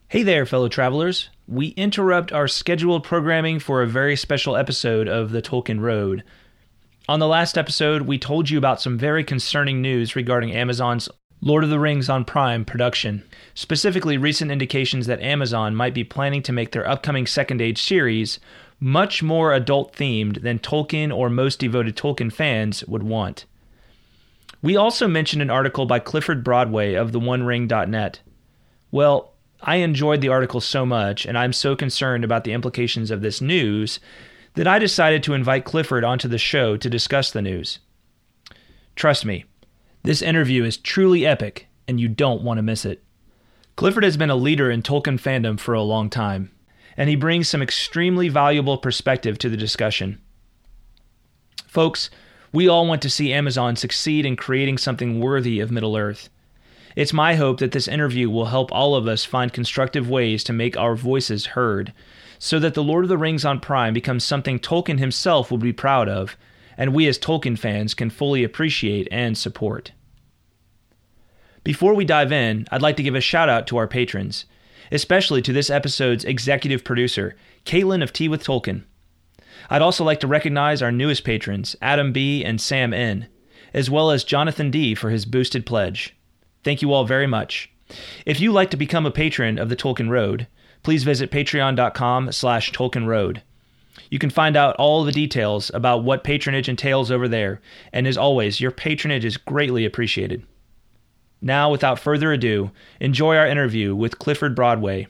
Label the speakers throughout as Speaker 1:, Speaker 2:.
Speaker 1: Hey there, fellow travelers. We interrupt our scheduled programming for a very special episode of The Tolkien Road. On the last episode, we told you about some very concerning news regarding Amazon's Lord of the Rings on Prime production, specifically recent indications that Amazon might be planning to make their upcoming Second Age series much more adult-themed than Tolkien or most devoted Tolkien fans would want. We also mentioned an article by Clifford Broadway of theonering.net. Well, I enjoyed the article so much, and I'm so concerned about the implications of this news, that I decided to invite Clifford onto the show to discuss the news. Trust me, this interview is truly epic, and you don't want to miss it. Clifford has been a leader in Tolkien fandom for a long time, and he brings some extremely valuable perspective to the discussion. Folks, we all want to see Amazon succeed in creating something worthy of Middle-earth. It's my hope that this interview will help all of us find constructive ways to make our voices heard, so that The Lord of the Rings on Prime becomes something Tolkien himself will be proud of, and we as Tolkien fans can fully appreciate and support. Before we dive in, I'd like to give a shout out to our patrons, especially to this episode's executive producer, Caitlin of Tea with Tolkien. I'd also like to recognize our newest patrons, Adam B. and Sam N., as well as Jonathan D. for his boosted pledge. Thank you all very much. If you'd like to become a patron of the Tolkien Road, please visit patreon.com/TolkienRoad. You can find out all the details about what patronage entails over there, and as always, your patronage is greatly appreciated. Now, without further ado, enjoy our interview with Clifford Broadway.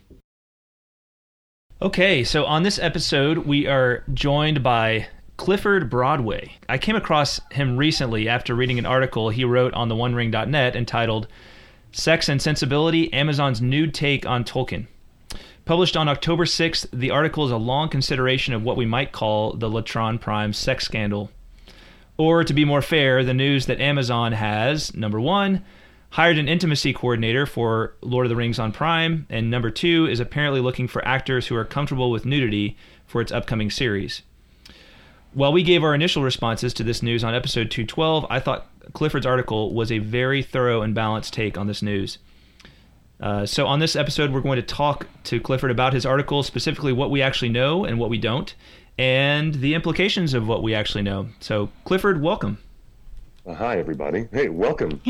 Speaker 1: Okay, so on this episode, we are joined by Clifford Broadway. I came across him recently after reading an article he wrote on theonering.net entitled Sex and Sensibility, Amazon's Nude Take on Tolkien. Published on October 6th, the article is a long consideration of what we might call the Latron Prime sex scandal. Or, to be more fair, the news that Amazon has, number one, hired an intimacy coordinator for Lord of the Rings on Prime, and number two, is apparently looking for actors who are comfortable with nudity for its upcoming series. While we gave our initial responses to this news on episode 212, I thought Clifford's article was a very thorough and balanced take on this news. So on this episode, we're going to talk to Clifford about his article, specifically what we actually know and what we don't, and the implications of what we actually know. So, Clifford, welcome.
Speaker 2: Hi, everybody. Hey, welcome.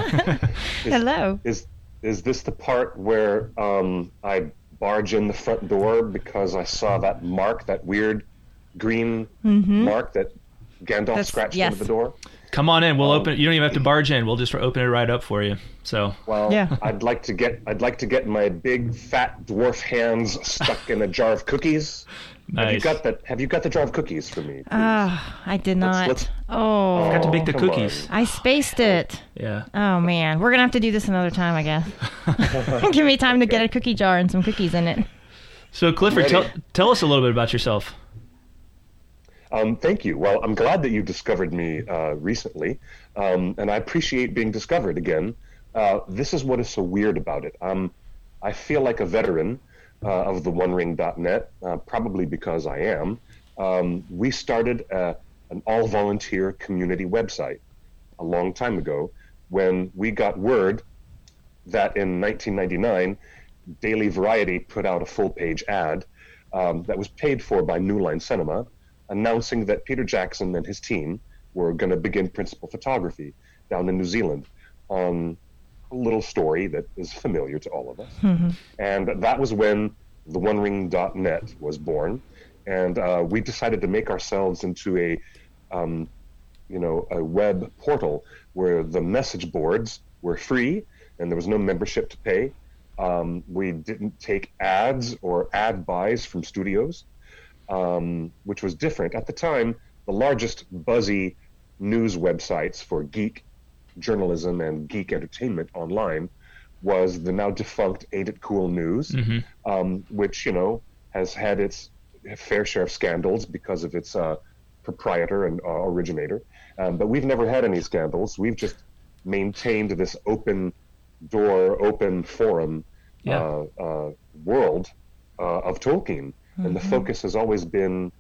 Speaker 3: Hello.
Speaker 2: Is this the part where I barge in the front door because I saw that mark, that weird green mark that Gandalf scratched into the door?
Speaker 1: Come on in. We'll open. You don't even have to barge in. We'll just open it right up for you. So.
Speaker 2: Well, yeah. I'd like to get my big fat dwarf hands stuck in a jar of cookies.
Speaker 1: Nice.
Speaker 2: Have you got the jar of cookies for me?
Speaker 3: I did not.
Speaker 1: I forgot to bake the cookies.
Speaker 3: I spaced it.
Speaker 1: Yeah.
Speaker 3: Oh man, we're gonna have to do this another time, I guess. Give me time to get a cookie jar and some cookies in it.
Speaker 1: So, Clifford, tell us a little bit about yourself.
Speaker 2: Thank you. Well, I'm glad that you discovered me recently, and I appreciate being discovered again. This is what is so weird about it. I feel like a veteran of the OneRing.net, probably because I am. We started an all-volunteer community website a long time ago when we got word that in 1999, Daily Variety put out a full-page ad that was paid for by New Line Cinema, announcing that Peter Jackson and his team were going to begin principal photography down in New Zealand on a little story that is familiar to all of us. Mm-hmm. And that was when the OneRing.net was born. And we decided to make ourselves into a web portal where the message boards were free and there was no membership to pay. We didn't take ads or ad buys from studios. Which was different. At the time, the largest buzzy news websites for geek journalism and geek entertainment online was the now defunct Ain't It Cool News, which, has had its fair share of scandals because of its proprietor and originator. But we've never had any scandals. We've just maintained this open door, open forum world of Tolkien. And the focus has always been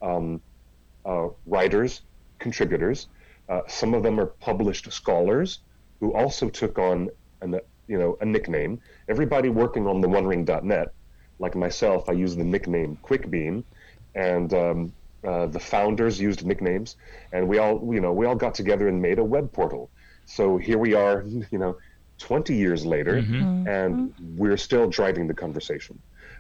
Speaker 2: writers, contributors. Some of them are published scholars who also took on a nickname. Everybody working on the OneRing.net, like myself, I use the nickname QuickBeam, and the founders used nicknames, and we all got together and made a web portal. So here we are, 20 years later, and we're still driving the conversation.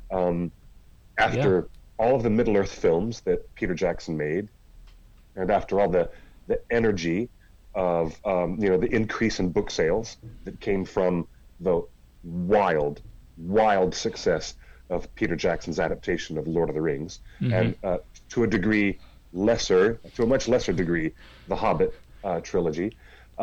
Speaker 2: After all of the Middle-earth films that Peter Jackson made, and after all the energy of the increase in book sales that came from the wild success of Peter Jackson's adaptation of Lord of the Rings, and to a much lesser degree, the Hobbit trilogy,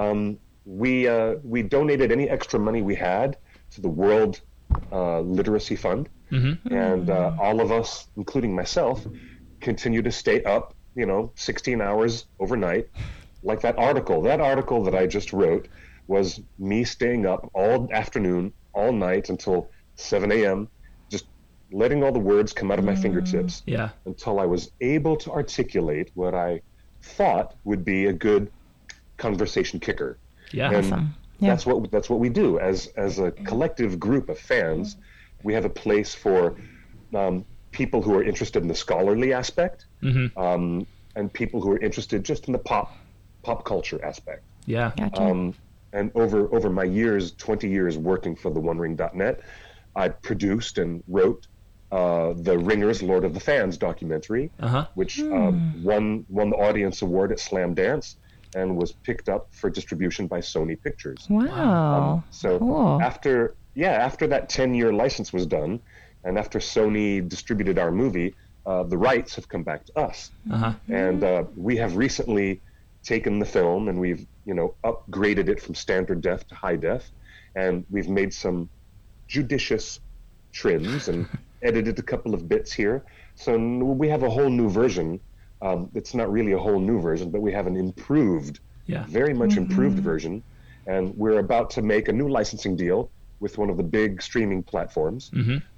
Speaker 2: we donated any extra money we had to the World Literacy Fund, and all of us, including myself, continue to stay up 16 hours overnight. Like that article that I just wrote was me staying up all afternoon, all night until 7 a.m., just letting all the words come out of my fingertips until I was able to articulate what I thought would be a good conversation kicker.
Speaker 1: Yeah,
Speaker 2: and
Speaker 3: awesome. Yeah.
Speaker 2: That's what we do as a collective group of fans. We have a place for people who are interested in the scholarly aspect, and people who are interested just in the pop culture aspect.
Speaker 1: Yeah.
Speaker 3: Gotcha.
Speaker 2: And over my 20 years working for the OneRing.net, I produced and wrote the Ringers Lord of the Fans documentary, which won the audience award at Slam Dance and was picked up for distribution by Sony Pictures.
Speaker 3: Wow.
Speaker 2: So
Speaker 3: cool.
Speaker 2: after that 10-year license was done, and after Sony distributed our movie, the rights have come back to us. And we have recently taken the film and we've upgraded it from standard def to high def, and we've made some judicious trims and edited a couple of bits here. So we have a whole new version. It's not really a whole new version, but we have an improved, very much improved version, and we're about to make a new licensing deal with one of the big streaming platforms.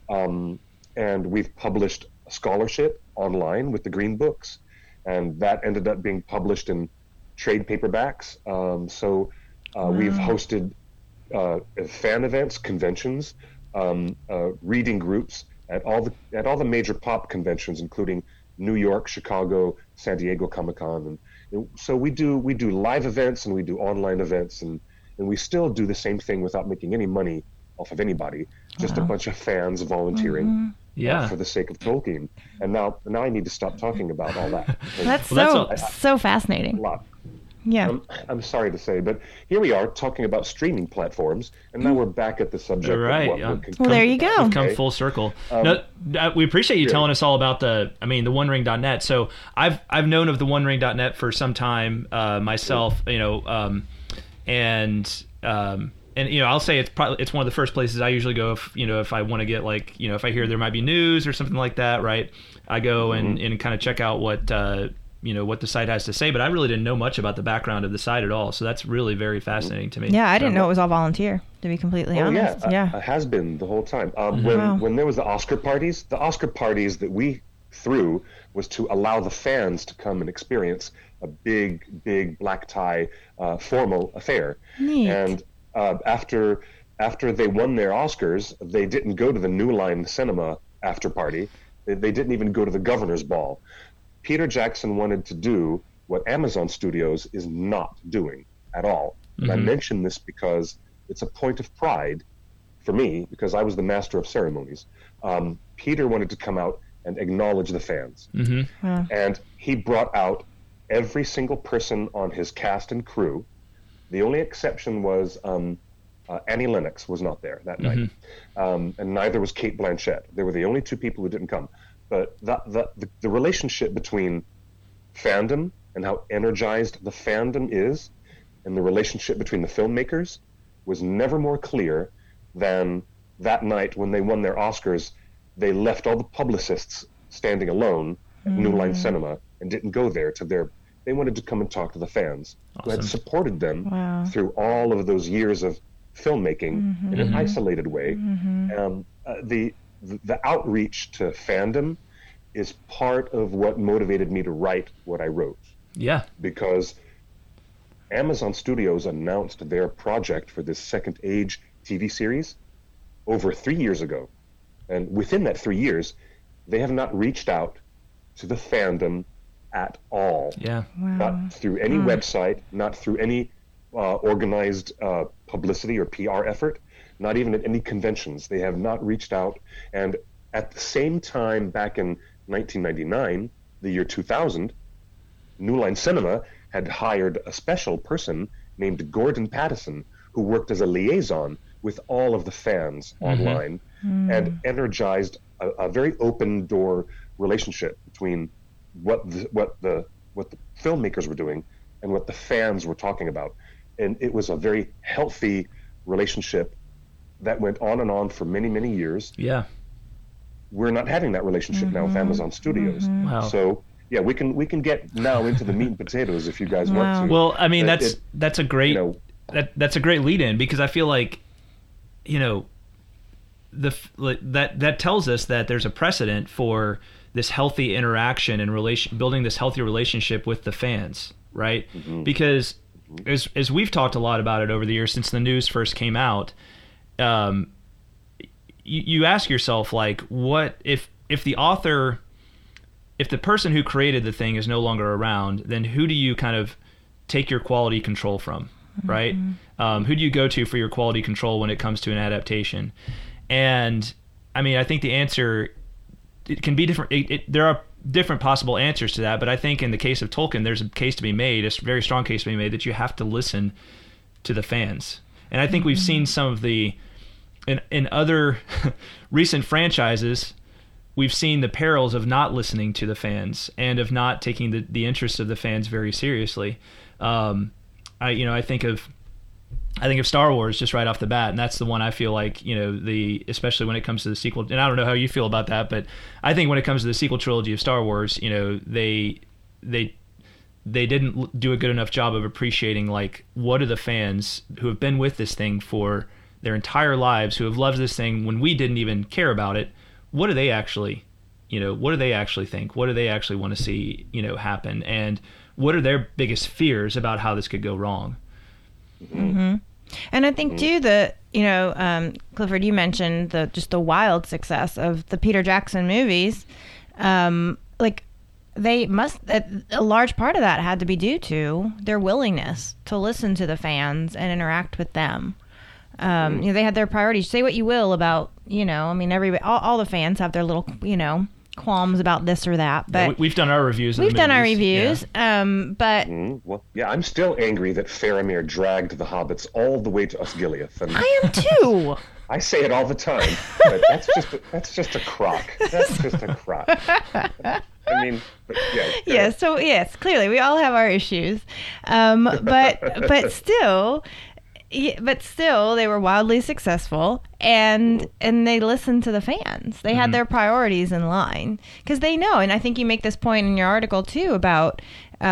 Speaker 2: And we've published a scholarship online with the Green Books, and that ended up being published in trade paperbacks. We've hosted fan events, conventions, reading groups at all the major pop conventions, including New York, Chicago, San Diego Comic-Con, and so we do live events and we do online events, and we still do the same thing without making any money off of anybody, just a bunch of fans volunteering for the sake of Tolkien. And now I need to stop talking about all that.
Speaker 3: That's so fascinating.
Speaker 2: A lot.
Speaker 3: Yeah.
Speaker 2: I'm sorry to say, but here we are talking about streaming platforms, and now we're back at the subject.
Speaker 1: Right.
Speaker 2: Well,
Speaker 3: there you go.
Speaker 1: We've come full circle. We appreciate you telling us all about the OneRing.net. So I've known of the OneRing.net for some time myself. And I'll say it's one of the first places I usually go if I want to get if I hear there might be news or something like that, right? I go and kind of check out what the site has to say, but I really didn't know much about the background of the site at all. So that's really very fascinating to me.
Speaker 3: Yeah, I didn't know it was all volunteer, to be completely honest.
Speaker 2: Yeah, it has been the whole time. When there was the Oscar parties that we threw was to allow the fans to come and experience a big black tie formal affair.
Speaker 3: Neat.
Speaker 2: And after they won their Oscars, they didn't go to the New Line Cinema after party. They didn't even go to the governor's ball. Peter Jackson wanted to do what Amazon Studios is not doing at all. And I mention this because it's a point of pride for me, because I was the master of ceremonies. Peter wanted to come out and acknowledge the fans. And he brought out every single person on his cast and crew. The only exception was Annie Lennox was not there that night. And neither was Cate Blanchett. They were the only two people who didn't come. But the relationship between fandom and how energized the fandom is, and the relationship between the filmmakers, was never more clear than that night when they won their Oscars. They left all the publicists standing alone at New Line Cinema and didn't go there they wanted to come and talk to the fans who had supported them through all of those years of filmmaking in an isolated way. The outreach to fandom is part of what motivated me to write what I wrote.
Speaker 1: Yeah.
Speaker 2: Because Amazon Studios announced their project for this Second Age TV series over 3 years ago. And within that 3 years, they have not reached out to the fandom at all.
Speaker 1: Yeah.
Speaker 3: Wow.
Speaker 2: Not through any website, not through any organized publicity or PR effort, not even at any conventions. They have not reached out. And at the same time, back in 1999, the year 2000, New Line Cinema had hired a special person named Gordon Pattison, who worked as a liaison with all of the fans online and energized a very open door relationship between what the filmmakers were doing and what the fans were talking about. And it was a very healthy relationship that went on and on for many, many years.
Speaker 1: Yeah.
Speaker 2: We're not having that relationship now with Amazon Studios.
Speaker 1: Wow.
Speaker 2: So yeah, we can get now into the meat and potatoes if you guys want to.
Speaker 1: Well, I mean,
Speaker 2: But
Speaker 1: that's a great that's a great lead in, because I feel like, that tells us that there's a precedent for this healthy interaction and building this healthy relationship with the fans, right? Because as we've talked a lot about it over the years since the news first came out, you ask yourself, like, what if the author, if the person who created the thing is no longer around, then who do you kind of take your quality control from, right? Who do you go to for your quality control when it comes to an adaptation? And I mean, I think the answer, it can be different. There are different possible answers to that, but I think in the case of Tolkien, there's a case to be made, a very strong case to be made, that you have to listen to the fans. And I think we've seen some of the, in other recent franchises, we've seen the perils of not listening to the fans and of not taking the interests of the fans very seriously. I think of Star Wars just right off the bat, and that's the one I feel like, especially when it comes to the sequel, and I don't know how you feel about that, but I think when it comes to the sequel trilogy of Star Wars, they didn't do a good enough job of appreciating, like, what are the fans who have been with this thing for their entire lives, who have loved this thing when we didn't even care about it, what do they actually think? What do they actually want to see, happen? And what are their biggest fears about how this could go wrong?
Speaker 3: And I think too Clifford, you mentioned the wild success of the Peter Jackson movies. They must, a large part of that had to be due to their willingness to listen to the fans and interact with them. They had their priorities. Say what you will about, everybody, all the fans have their little, qualms about this or that, but
Speaker 1: we've done our reviews.
Speaker 3: We've done our reviews, but
Speaker 2: well, yeah, I'm still angry that Faramir dragged the hobbits all the way to Osgiliath. And
Speaker 3: I am too.
Speaker 2: I say it all the time, but that's just a crock. That's just a crock. I mean, yeah.
Speaker 3: Yeah. So yes, clearly we all have our issues, but still. But still, they were wildly successul, and they listened to the fans. They had their priorities in line, because they know. And I think you make this point in your article too about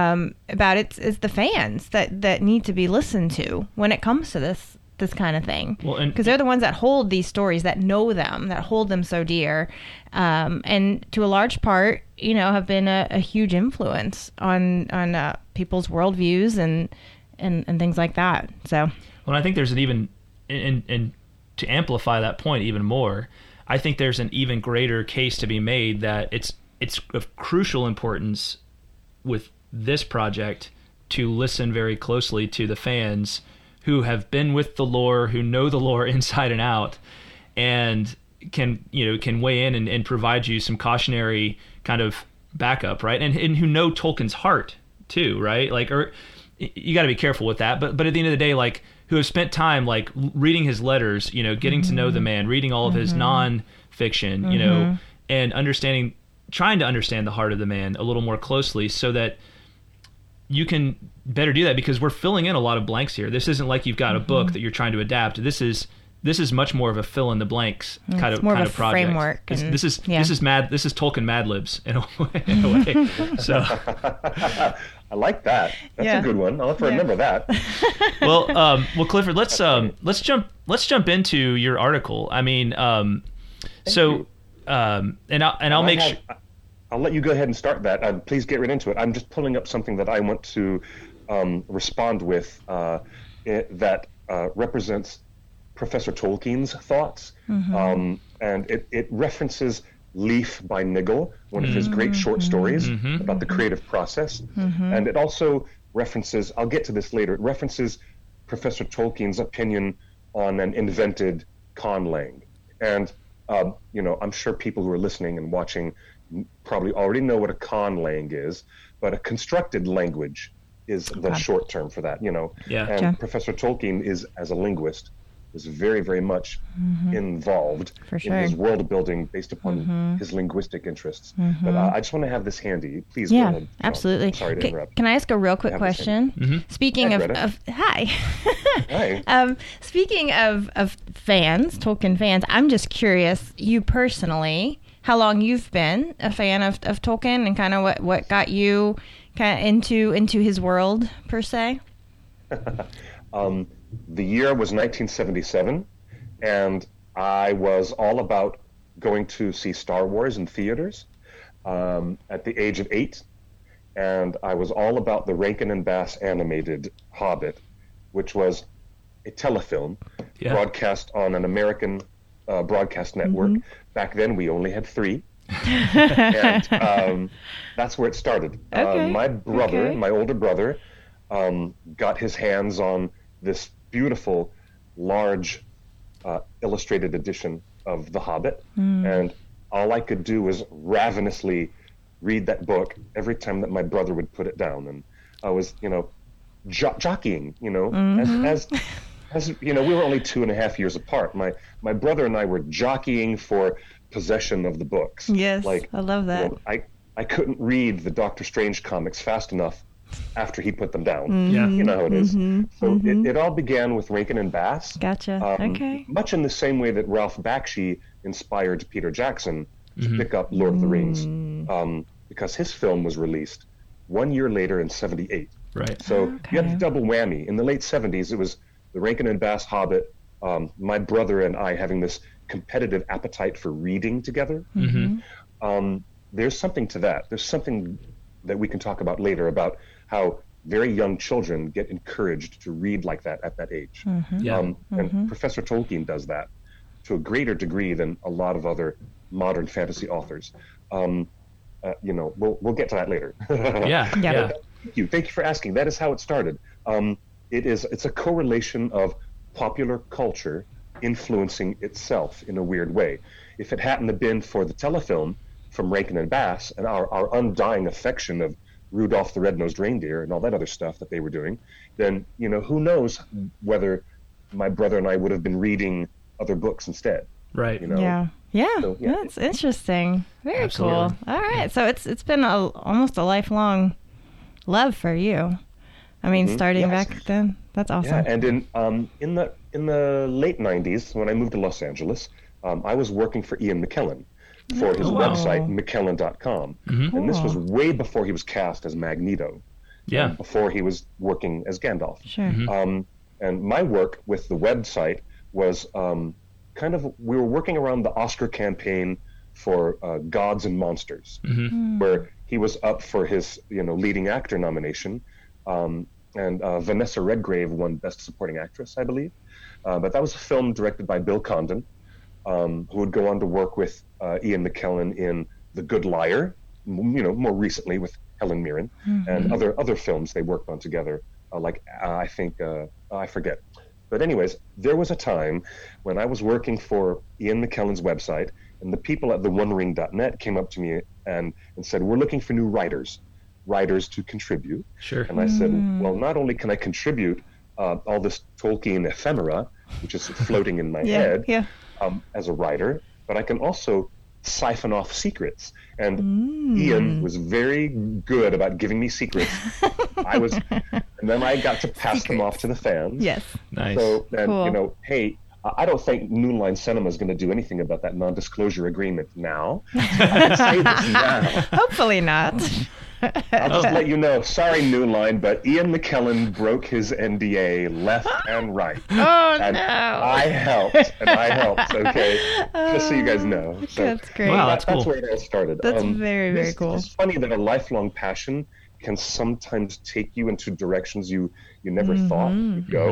Speaker 3: it's the fans that need to be listened to when it comes to this kind of thing. Well, because they're the ones that hold these stories, that know them, that hold them so dear, and to a large part, have been a huge influence on people's worldviews and things like that. So.
Speaker 1: Well, I think there's an even, and to amplify that point even more, I think there's an even greater case to be made that it's of crucial importance with this project to listen very closely to the fans who have been with the lore, who know the lore inside and out, and can weigh in and provide you some cautionary kind of backup, right? And who know Tolkien's heart too, right? Like, or you got to be careful with that, but at the end of the day, like, who have spent time, like, reading his letters, getting to know the man, reading all of his non-fiction, and trying to understand the heart of the man a little more closely, so that you can better do that, because we're filling in a lot of blanks here. This isn't like you've got a book that you're trying to adapt. This is much more of a fill in the blanks kind of project.
Speaker 3: Framework.
Speaker 1: This is Tolkien Mad Libs in a way. So
Speaker 2: I like that. That's a good one. I'll have to remember that.
Speaker 1: Well, Clifford, let's jump into your article. I mean, I'll make sure.
Speaker 2: I'll let you go ahead and start that. Please get right into it. I'm just pulling up something that I want to respond with that represents Professor Tolkien's thoughts, and it references Leaf by Niggle, one of his great short stories about the creative process, and it also references, I'll get to this later, it references Professor Tolkien's opinion on an invented conlang. And, I'm sure people who are listening and watching probably already know what a conlang is, but a constructed language is the short term for that, And Professor Tolkien is, as a linguist, is very, very much involved in his world building based upon his linguistic interests. But I just want to have this handy. Please go ahead.
Speaker 3: Absolutely.
Speaker 2: Sorry to interrupt.
Speaker 3: Can I ask a real quick question? Speaking hi.
Speaker 2: Hi.
Speaker 3: Speaking of fans, Tolkien fans, I'm just curious, you personally, how long you've been a fan of Tolkien and kind of what got you kind of into his world per se?
Speaker 2: The year was 1977, and I was all about going to see Star Wars in theaters at the age of 8, and I was all about the Rankin and Bass animated Hobbit, which was a telefilm broadcast on an American broadcast network. Back then, we only had 3. And that's where it started. My older brother, got his hands on this beautiful, large, illustrated edition of The Hobbit, and all I could do was ravenously read that book every time that my brother would put it down, and I was, jockeying, as we were only 2.5 years apart. My brother and I were jockeying for possession of the books.
Speaker 3: Yes, I love that.
Speaker 2: I couldn't read the Doctor Strange comics fast enough after he put them down. You know how it is. So it all began with Rankin and Bass.
Speaker 3: Gotcha. Okay.
Speaker 2: Much in the same way that Ralph Bakshi inspired Peter Jackson to pick up Lord of the Rings, because his film was released 1 year later in 1978.
Speaker 1: Right.
Speaker 2: So you had the double whammy. In the late 1970s, it was the Rankin and Bass Hobbit, my brother and I having this competitive appetite for reading together. There's something to that. There's something that we can talk about later about how very young children get encouraged to read like that at that age. And Professor Tolkien does that to a greater degree than a lot of other modern fantasy authors. We'll get to that later. Thank you for asking. That is how it started. It's a correlation of popular culture influencing itself in a weird way. If it hadn't have been for the telefilm from Rankin and Bass and our undying affection of Rudolph the Red-Nosed Reindeer and all that other stuff that they were doing, then, who knows whether my brother and I would have been reading other books instead.
Speaker 1: Right.
Speaker 3: That's interesting. Very
Speaker 1: Absolutely.
Speaker 3: cool. All right. So it's been almost a lifelong love for you. I mean, starting back then. That's awesome.
Speaker 2: Yeah, and in the late 90s, when I moved to Los Angeles, I was working for Ian McKellen for his website, McKellen.com. And this was way before he was cast as Magneto.
Speaker 1: Yeah.
Speaker 2: Before he was working as Gandalf.
Speaker 3: Sure.
Speaker 2: And my work with the website was we were working around the Oscar campaign for Gods and Monsters, where he was up for his leading actor nomination. And Vanessa Redgrave won Best Supporting Actress, I believe. But that was a film directed by Bill Condon, who would go on to work with Ian McKellen in The Good Liar, more recently with Helen Mirren, and other films they worked on together, I forget. But anyways, there was a time when I was working for Ian McKellen's website, and the people at theonering.net came up to me and said, "We're looking for new writers to contribute."
Speaker 1: Sure.
Speaker 2: And I said, well, not only can I contribute all this Tolkien ephemera, which is floating in my head as a writer, but I can also siphon off secrets. And Ian was very good about giving me secrets. And then I got to pass them off to the fans.
Speaker 3: Yes.
Speaker 1: Nice.
Speaker 2: So, and
Speaker 3: Cool.
Speaker 2: hey, I don't think Noonline Cinema is going to do anything about that non-disclosure agreement now. So I can say this now.
Speaker 3: Hopefully not.
Speaker 2: I'll just let you know. Sorry, Noonline, but Ian McKellen broke his NDA left and right.
Speaker 3: Oh,
Speaker 2: and
Speaker 3: no.
Speaker 2: I helped, okay? Just so you guys know. So
Speaker 3: That's great.
Speaker 1: Wow, that's cool.
Speaker 2: That's where it all started.
Speaker 3: That's very, very cool.
Speaker 2: It's funny that a lifelong passion can sometimes take you into directions you never thought you'd go.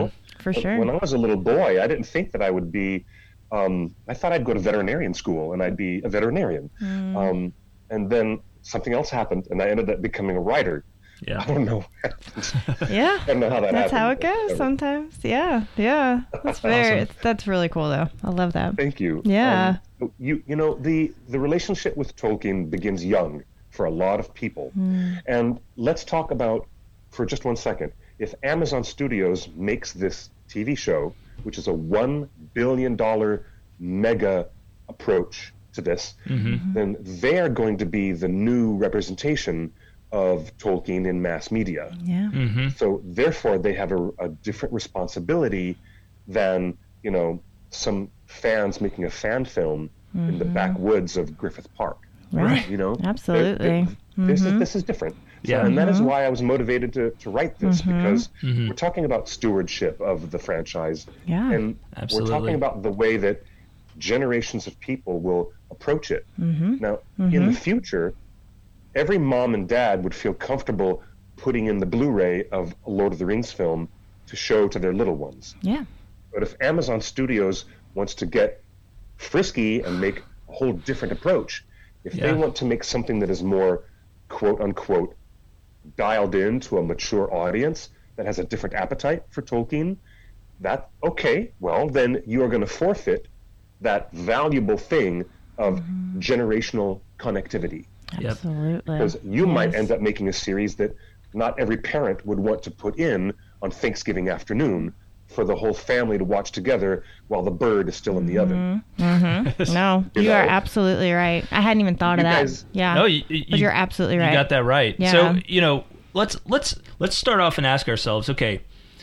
Speaker 3: for sure.
Speaker 2: When I was a little boy, I didn't think that I would be. I thought I'd go to veterinarian school and I'd be a veterinarian. And then something else happened, and I ended up becoming a writer.
Speaker 1: Yeah.
Speaker 2: I don't know.
Speaker 3: Yeah.
Speaker 2: I don't know how that
Speaker 3: That's
Speaker 2: happened.
Speaker 3: how it goes sometimes. Yeah. That's
Speaker 1: awesome.
Speaker 3: That's really cool though. I love that.
Speaker 2: Thank you.
Speaker 3: Yeah.
Speaker 2: You know, the relationship with Tolkien begins young for a lot of people. And let's talk about, for just 1 second, if Amazon Studios makes this TV show, which is a $1 billion mega approach to this, then they are going to be the new representation of Tolkien in mass media.
Speaker 3: Yeah.
Speaker 2: So therefore, they have a different responsibility than, you know, some fans making a fan film in the backwoods of Griffith Park.
Speaker 3: Right.
Speaker 2: You know,
Speaker 3: Absolutely.
Speaker 2: This is different.
Speaker 1: Yeah.
Speaker 2: And that is why I was motivated to write this, because
Speaker 1: Mm-hmm.
Speaker 2: we're talking about stewardship of the franchise.
Speaker 3: Yeah.
Speaker 2: And
Speaker 1: Absolutely.
Speaker 2: we're talking about the way that generations of people will approach it. Now, in the future, every mom and dad would feel comfortable putting in the Blu-ray of a Lord of the Rings film to show to their little ones.
Speaker 3: Yeah.
Speaker 2: But if Amazon Studios wants to get frisky and make a whole different approach, if they want to make something that is more quote unquote dialed in to a mature audience that has a different appetite for Tolkien, that okay, well then you are going to forfeit that valuable thing of generational connectivity.
Speaker 1: Yep.
Speaker 3: Absolutely.
Speaker 2: Because you might end up making a series that not every parent would want to put in on Thanksgiving afternoon for the whole family to watch together while the bird is still in the oven.
Speaker 3: No, you are absolutely right. I hadn't even thought of
Speaker 2: You
Speaker 3: that.
Speaker 2: guys-
Speaker 3: Yeah.
Speaker 1: No,
Speaker 3: but you're absolutely right.
Speaker 1: You got that right.
Speaker 3: Yeah.
Speaker 1: So, you know, let's start off and ask ourselves, okay,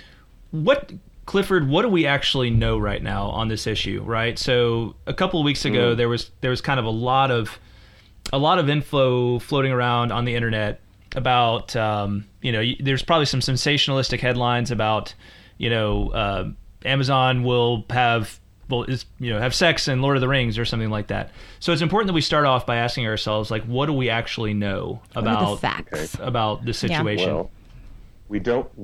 Speaker 1: Clifford, what do we actually know right now on this issue, right? So, a couple of weeks ago there was kind of a lot of info floating around on the internet about there's probably some sensationalistic headlines about Amazon will have sex in Lord of the Rings or something like that. So it's important that we start off by asking ourselves, like, what do we actually know
Speaker 3: What are the
Speaker 1: about
Speaker 3: facts?
Speaker 1: about the situation?
Speaker 2: Well, we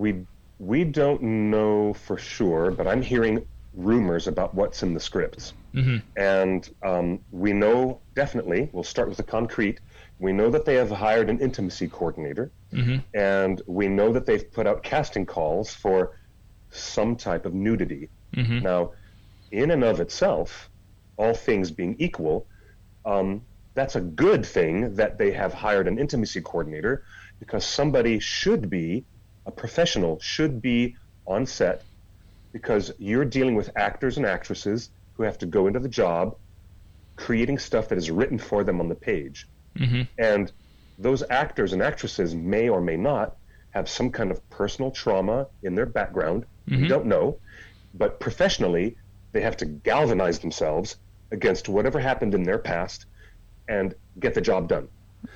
Speaker 2: don't know for sure, but I'm hearing rumors about what's in the scripts. And we know definitely, we'll start with the concrete, we know that they have hired an intimacy coordinator, and we know that they've put out casting calls for some type of nudity. Now, in and of itself, all things being equal, that's a good thing that they have hired an intimacy coordinator, because somebody should be, a professional should be on set, because you're dealing with actors and actresses who have to go into the job creating stuff that is written for them on the page. And those actors and actresses may or may not have some kind of personal trauma in their background. We don't know. But professionally, they have to galvanize themselves against whatever happened in their past and get the job done.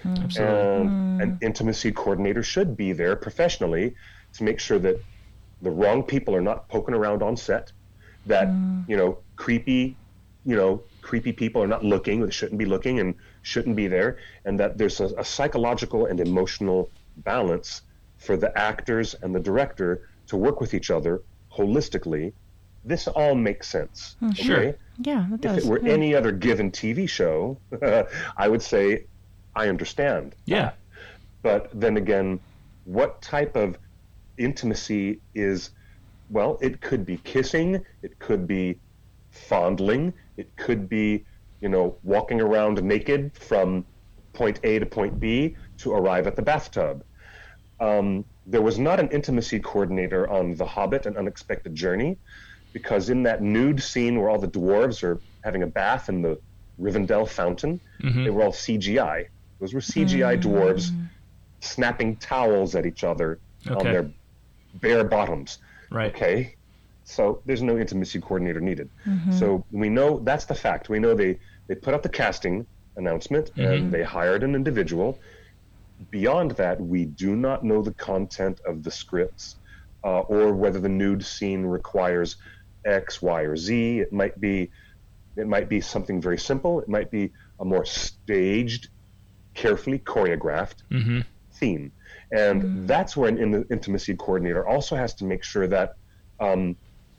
Speaker 2: And an intimacy coordinator should be there professionally to make sure that the wrong people are not poking around on set, that creepy people are not looking, they shouldn't be looking and shouldn't be there, and that there's a psychological and emotional balance for the actors and the director to work with each other holistically. This all makes sense.
Speaker 1: Sure.
Speaker 3: Yeah, it does.
Speaker 2: If it were any other given TV show, I would say I understand.
Speaker 1: Yeah.
Speaker 2: But then again, what type of intimacy is, well, it could be kissing, it could be fondling, it could be, walking around naked from point A to point B to arrive at the bathtub. There was not an intimacy coordinator on The Hobbit: An Unexpected Journey, because in that nude scene where all the dwarves are having a bath in the Rivendell fountain, they were all CGI. Those were CGI dwarves snapping towels at each other on their bare bottoms.
Speaker 1: Right.
Speaker 2: Okay. So there's no intimacy coordinator needed. So we know that's the fact. We know they put out the casting announcement and they hired an individual. Beyond that, we do not know the content of the scripts or whether the nude scene requires X, Y, or Z. It might be something very simple. It might be a more staged, carefully choreographed theme. And that's where an intimacy coordinator also has to make sure that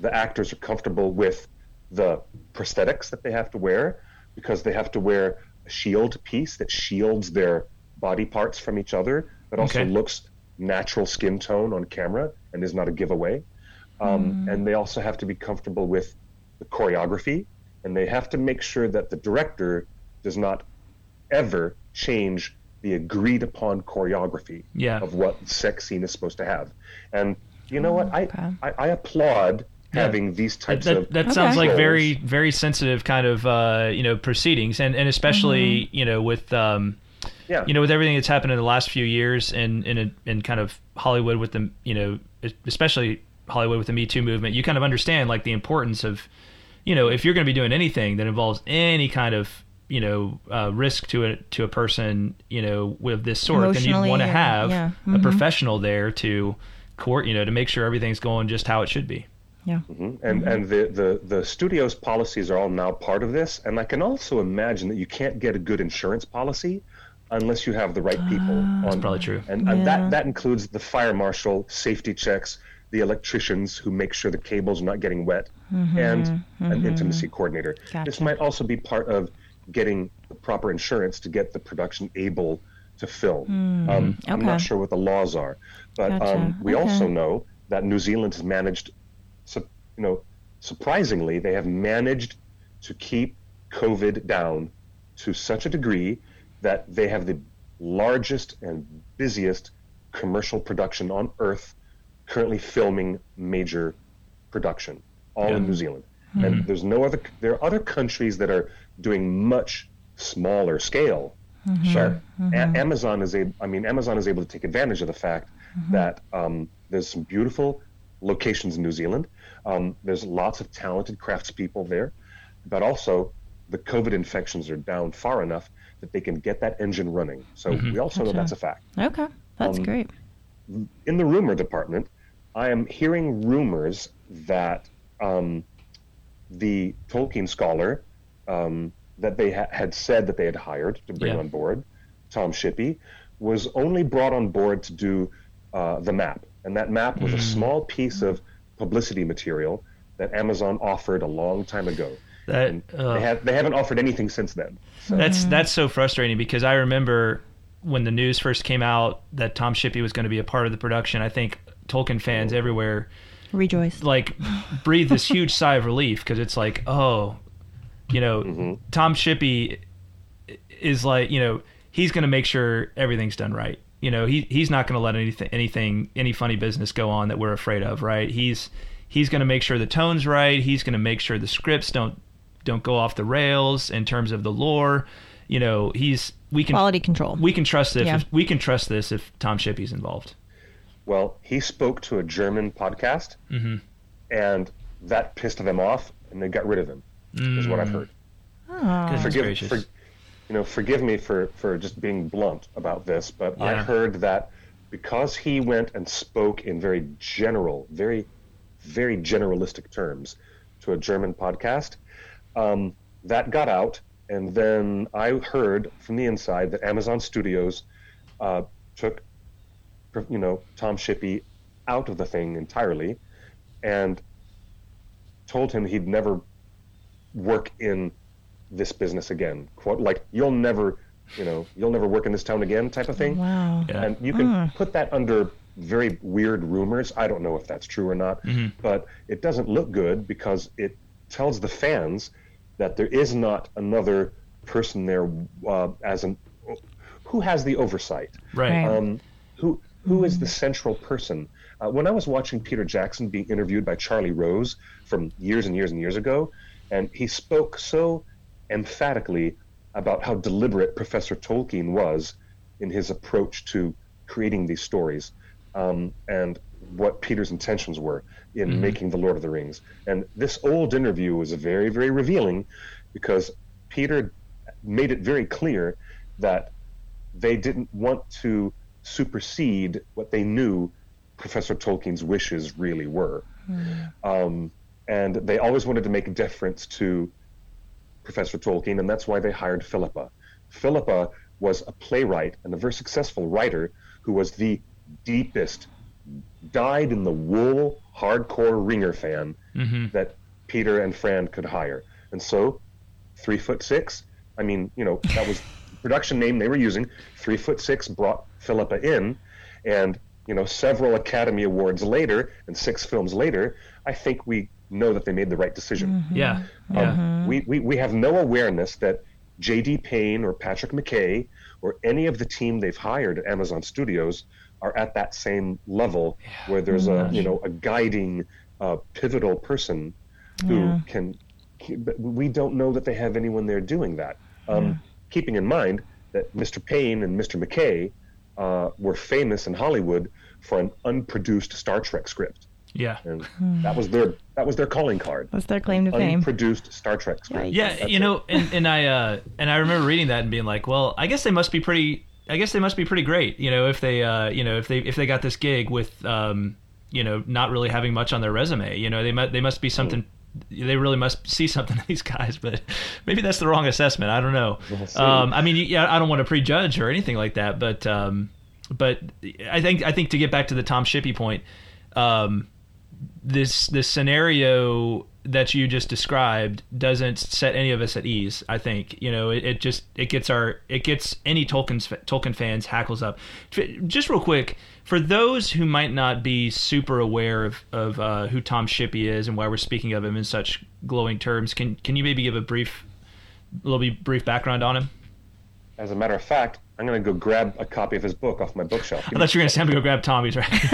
Speaker 2: the actors are comfortable with the prosthetics that they have to wear, because they have to wear a shield piece that shields their body parts from each other, but also looks natural skin tone on camera and is not a giveaway. And they also have to be comfortable with the choreography, and they have to make sure that the director does not ever change the agreed upon choreography of what the sex scene is supposed to have. And you know what? I applaud having these types of
Speaker 1: that sounds like very, very sensitive kind of proceedings, and especially with with everything that's happened in the last few years in kind of Hollywood with the especially Hollywood with the Me Too movement. You kind of understand like the importance of if you're going to be doing anything that involves any kind of risk to a person with this sort, then you'd want to have a professional there to to make sure everything's going just how it should be.
Speaker 3: Yeah.
Speaker 2: And the studio's policies are all now part of this. And I can also imagine that you can't get a good insurance policy unless you have the right people.
Speaker 1: That's probably true.
Speaker 2: And that includes the fire marshal, safety checks, the electricians who make sure the cables are not getting wet, and an intimacy coordinator.
Speaker 3: Gotcha.
Speaker 2: This might also be part of getting the proper insurance to get the production able to film. I'm not sure what the laws are, but we also know that New Zealand has managed, surprisingly, they have managed to keep COVID down to such a degree that they have the largest and busiest commercial production on Earth currently filming major production, all in New Zealand. And there are other countries that are doing much smaller scale. Amazon is able to take advantage of the fact that there's some beautiful locations in New Zealand. There's lots of talented craftspeople there, but also the COVID infections are down far enough that they can get that engine running. So we also know that's a fact.
Speaker 3: Okay, that's great.
Speaker 2: In the rumor department, I am hearing rumors that the Tolkien scholar that they had said that they had hired to bring on board, Tom Shippey, was only brought on board to do the map. And that map was a small piece of publicity material that Amazon offered a long time ago. They haven't offered anything since then. So.
Speaker 1: That's so frustrating, because I remember when the news first came out that Tom Shippey was going to be a part of the production. I think Tolkien fans everywhere
Speaker 3: rejoiced,
Speaker 1: like breathed this huge sigh of relief, because it's like, Tom Shippey is like, he's going to make sure everything's done right. He's not going to let any funny business go on that we're afraid of, right? He's going to make sure the tone's right. He's going to make sure the scripts don't go off the rails in terms of the lore. We can
Speaker 3: quality control.
Speaker 1: We can trust this. We can trust this if Tom Shippey's involved.
Speaker 2: Well, he spoke to a German podcast, and that pissed them off, and they got rid of him. Is what I've heard.
Speaker 3: Oh.
Speaker 2: Forgive me for just being blunt about this, but I heard that because he went and spoke in very general, very, very generalistic terms to a German podcast, that got out. And then I heard from the inside that Amazon Studios took, Tom Shippey out of the thing entirely, and told him he'd never work in this business again. Quote, like, you'll never work in this town again, type of thing.
Speaker 3: Wow.
Speaker 1: Yeah.
Speaker 2: And you can put that under very weird rumors. I don't know if that's true or not, but it doesn't look good, because it tells the fans that there is not another person there who has the oversight,
Speaker 1: right?
Speaker 2: Who is the central person? When I was watching Peter Jackson being interviewed by Charlie Rose from years and years and years ago, and he spoke so emphatically about how deliberate Professor Tolkien was in his approach to creating these stories, and what Peter's intentions were in making The Lord of the Rings. And this old interview was very, very revealing, because Peter made it very clear that they didn't want to supersede what they knew Professor Tolkien's wishes really were. And they always wanted to make a deference to Professor Tolkien, and that's why they hired Philippa. Philippa was a playwright and a very successful writer who was the deepest dyed in the wool hardcore ringer fan that Peter and Fran could hire. And so 3'6", I mean, that was the production name they were using. 3'6" brought Philippa in, and several Academy Awards later and 6 films later, I think we know that they made the right decision.
Speaker 1: Yeah.
Speaker 2: We have no awareness that J.D. Payne or Patrick McKay or any of the team they've hired at Amazon Studios are at that same level where there's a guiding, pivotal person who can. We don't know that they have anyone there doing that. Keeping in mind that Mr. Payne and Mr. McKay were famous in Hollywood for an unproduced Star Trek script.
Speaker 1: Yeah,
Speaker 2: and that was their calling card.
Speaker 3: That's their claim to fame.
Speaker 2: Unproduced Star Trek script.
Speaker 1: Yeah, and I remember reading that and being like, well, I guess they must be pretty great, if they if they got this gig with not really having much on their resume. They must be something. They really must see something in these guys, but maybe that's the wrong assessment. I don't know. I don't want to prejudge or anything like that, but I think to get back to the Tom Shippey point, this scenario that you just described doesn't set any of us at ease. I think it gets any Tolkien fans hackles up. Just real quick, for those who might not be super aware of who Tom Shippey is and why we're speaking of him in such glowing terms, can you maybe give a brief background on him?
Speaker 2: As a matter of fact, I'm going to go grab a copy of his book off my bookshelf.
Speaker 1: I thought you were going to say I'm going to go grab Tommy's, right?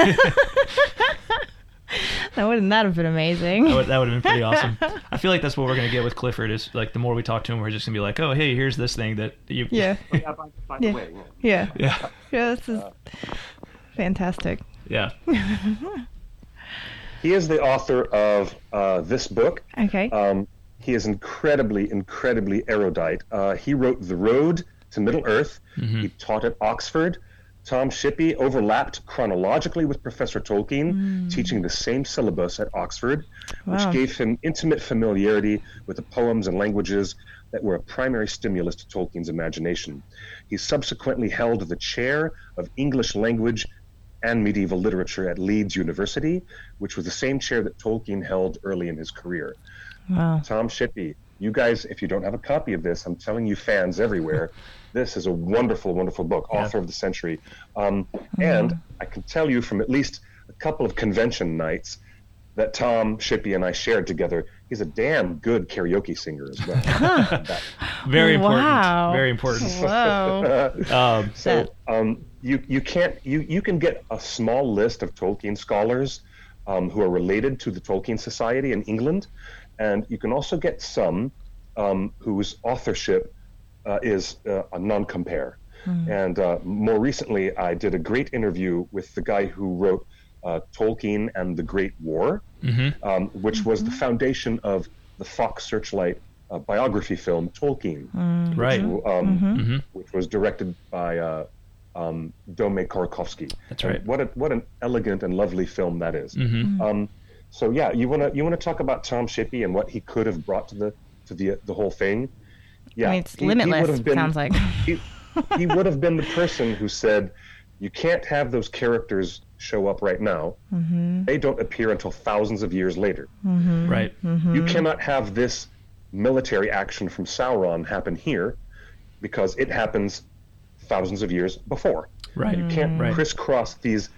Speaker 3: Wouldn't that have been amazing?
Speaker 1: That would have been pretty awesome. I feel like that's what we're going to get with Clifford is like the more we talk to him, we're just going to be like, oh, hey, here's this thing that you...
Speaker 3: Yeah.
Speaker 2: By the way.
Speaker 3: Yeah, this is fantastic.
Speaker 1: Yeah.
Speaker 2: He is the author of this book.
Speaker 3: Okay.
Speaker 2: He is incredibly, incredibly erudite. He wrote The Road to Middle-earth. He taught at Oxford. Tom Shippey overlapped chronologically with Professor Tolkien, teaching the same syllabus at Oxford, which gave him intimate familiarity with the poems and languages that were a primary stimulus to Tolkien's imagination. He subsequently held the chair of English language and medieval literature at Leeds University, which was the same chair that Tolkien held early in his career.
Speaker 3: Wow.
Speaker 2: Tom Shippey, you guys, if you don't have a copy of this, I'm telling you fans everywhere, this is a wonderful, wonderful book, author of the century. And I can tell you from at least a couple of convention nights that Tom Shippey and I shared together, he's a damn good karaoke singer as well.
Speaker 1: Very important.
Speaker 3: Wow.
Speaker 1: Very important.
Speaker 3: Whoa.
Speaker 2: You can get a small list of Tolkien scholars who are related to the Tolkien Society in England, and you can also get some whose authorship is a non-compare. And more recently, I did a great interview with the guy who wrote Tolkien and the Great War, which was the foundation of the Fox Searchlight biography film Tolkien, which was directed by Dome Korkowski.
Speaker 1: That's right.
Speaker 2: And what an elegant and lovely film that is. So yeah, you wanna talk about Tom Shippey and what he could have brought to the whole thing. Yeah,
Speaker 3: it's limitless. Sounds like
Speaker 2: he would have been the person who said, "You can't have those characters show up right now. They don't appear until thousands of years later.
Speaker 1: Right.
Speaker 2: You cannot have this military action from Sauron happen here because it happens thousands of years before.
Speaker 1: Right.
Speaker 2: You can't crisscross these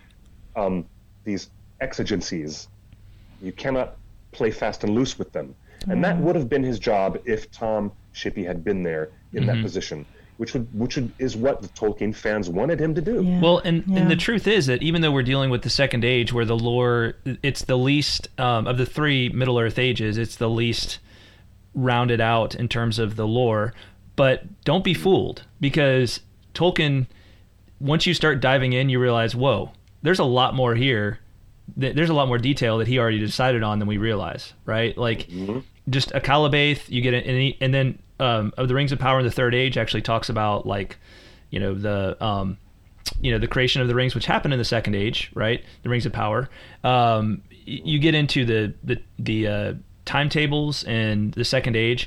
Speaker 2: exigencies. You cannot play fast and loose with them." And that would have been his job if Tom Shippey had been there in that position, which is what the Tolkien fans wanted him to do.
Speaker 3: Yeah.
Speaker 1: Well, and the truth is that even though we're dealing with the Second Age, where the lore, it's the least of the 3 Middle-earth ages, it's the least rounded out in terms of the lore. But don't be fooled, because Tolkien, once you start diving in, you realize, whoa, there's a lot more here. There's a lot more detail that he already decided on than we realize, right? Like, just Akalabaith, you get it, and then of the Rings of Power in the Third Age actually talks about, like, the creation of the rings, which happened in the Second Age, right? The Rings of Power. You get into the timetables in the Second Age.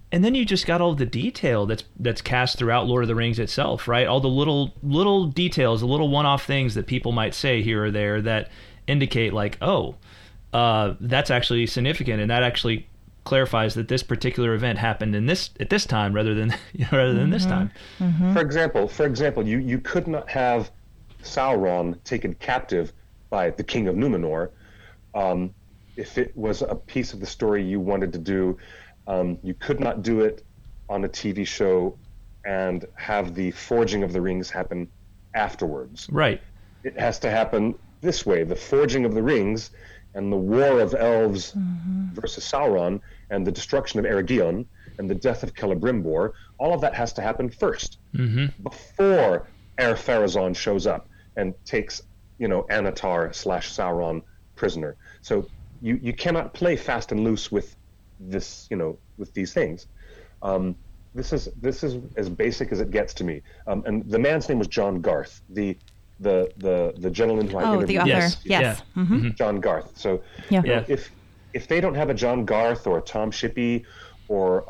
Speaker 1: And then you just got all the detail that's cast throughout Lord of the Rings itself, right? All the little details, the little one-off things that people might say here or there that indicate like, oh, that's actually significant, and that actually clarifies that this particular event happened at this time rather than this time.
Speaker 3: Mm-hmm.
Speaker 2: For example, you could not have Sauron taken captive by the King of Numenor if it was a piece of the story you wanted to do. You could not do it on a TV show and have the forging of the rings happen afterwards.
Speaker 1: Right.
Speaker 2: It has to happen this way. The forging of the rings and the war of elves versus Sauron and the destruction of Eregion and the death of Celebrimbor, all of that has to happen first before Ar-Pharazôn shows up and takes, Anatar / Sauron prisoner. So you cannot play fast and loose with this, with these things. This is as basic as it gets to me. And the man's name was John Garth, the gentleman who I interviewed.
Speaker 3: The author.
Speaker 1: Yes.
Speaker 3: Yes.
Speaker 1: Yeah.
Speaker 3: Mm-hmm.
Speaker 2: John Garth. So
Speaker 1: Yeah.
Speaker 2: if they don't have a John Garth or a Tom Shippey or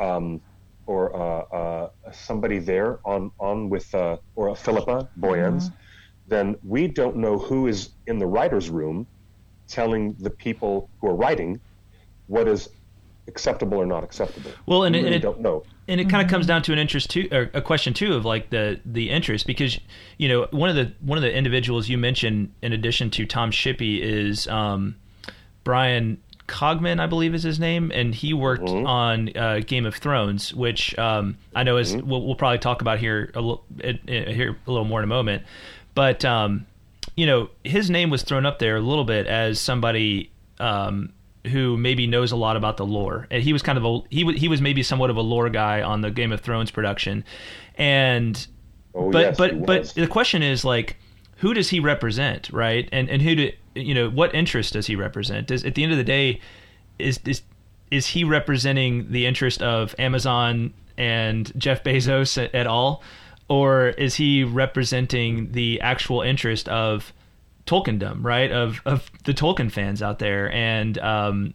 Speaker 2: somebody there on with or a Philippa Boyens, then we don't know who is in the writer's room telling the people who are writing what is acceptable or not acceptable.
Speaker 1: Well, and
Speaker 2: we don't know.
Speaker 1: And it kind of comes down to an interest too, or a question too, of like the interest, because one of the individuals you mentioned in addition to Tom Shippey is Brian Cogman, I believe is his name, and he worked on Game of Thrones, which I know is we'll probably talk about here a little more in a moment, but his name was thrown up there a little bit as somebody who maybe knows a lot about the lore. And he was kind of he was maybe somewhat of a lore guy on the Game of Thrones production. And but the question is, like, who does he represent, right? And who what interest does he represent? At the end of the day, is he representing the interest of Amazon and Jeff Bezos at all, or is he representing the actual interest of Tolkiendom, right? Of the Tolkien fans out there, and the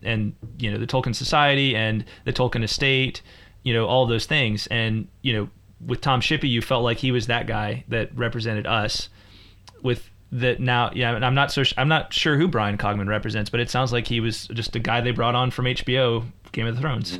Speaker 1: Tolkien Society and the Tolkien estate, all those things. And with Tom Shippey, you felt like he was that guy that represented us. With that now, and I'm not sure who Brian Cogman represents, but it sounds like he was just a guy they brought on from HBO, Game of Thrones.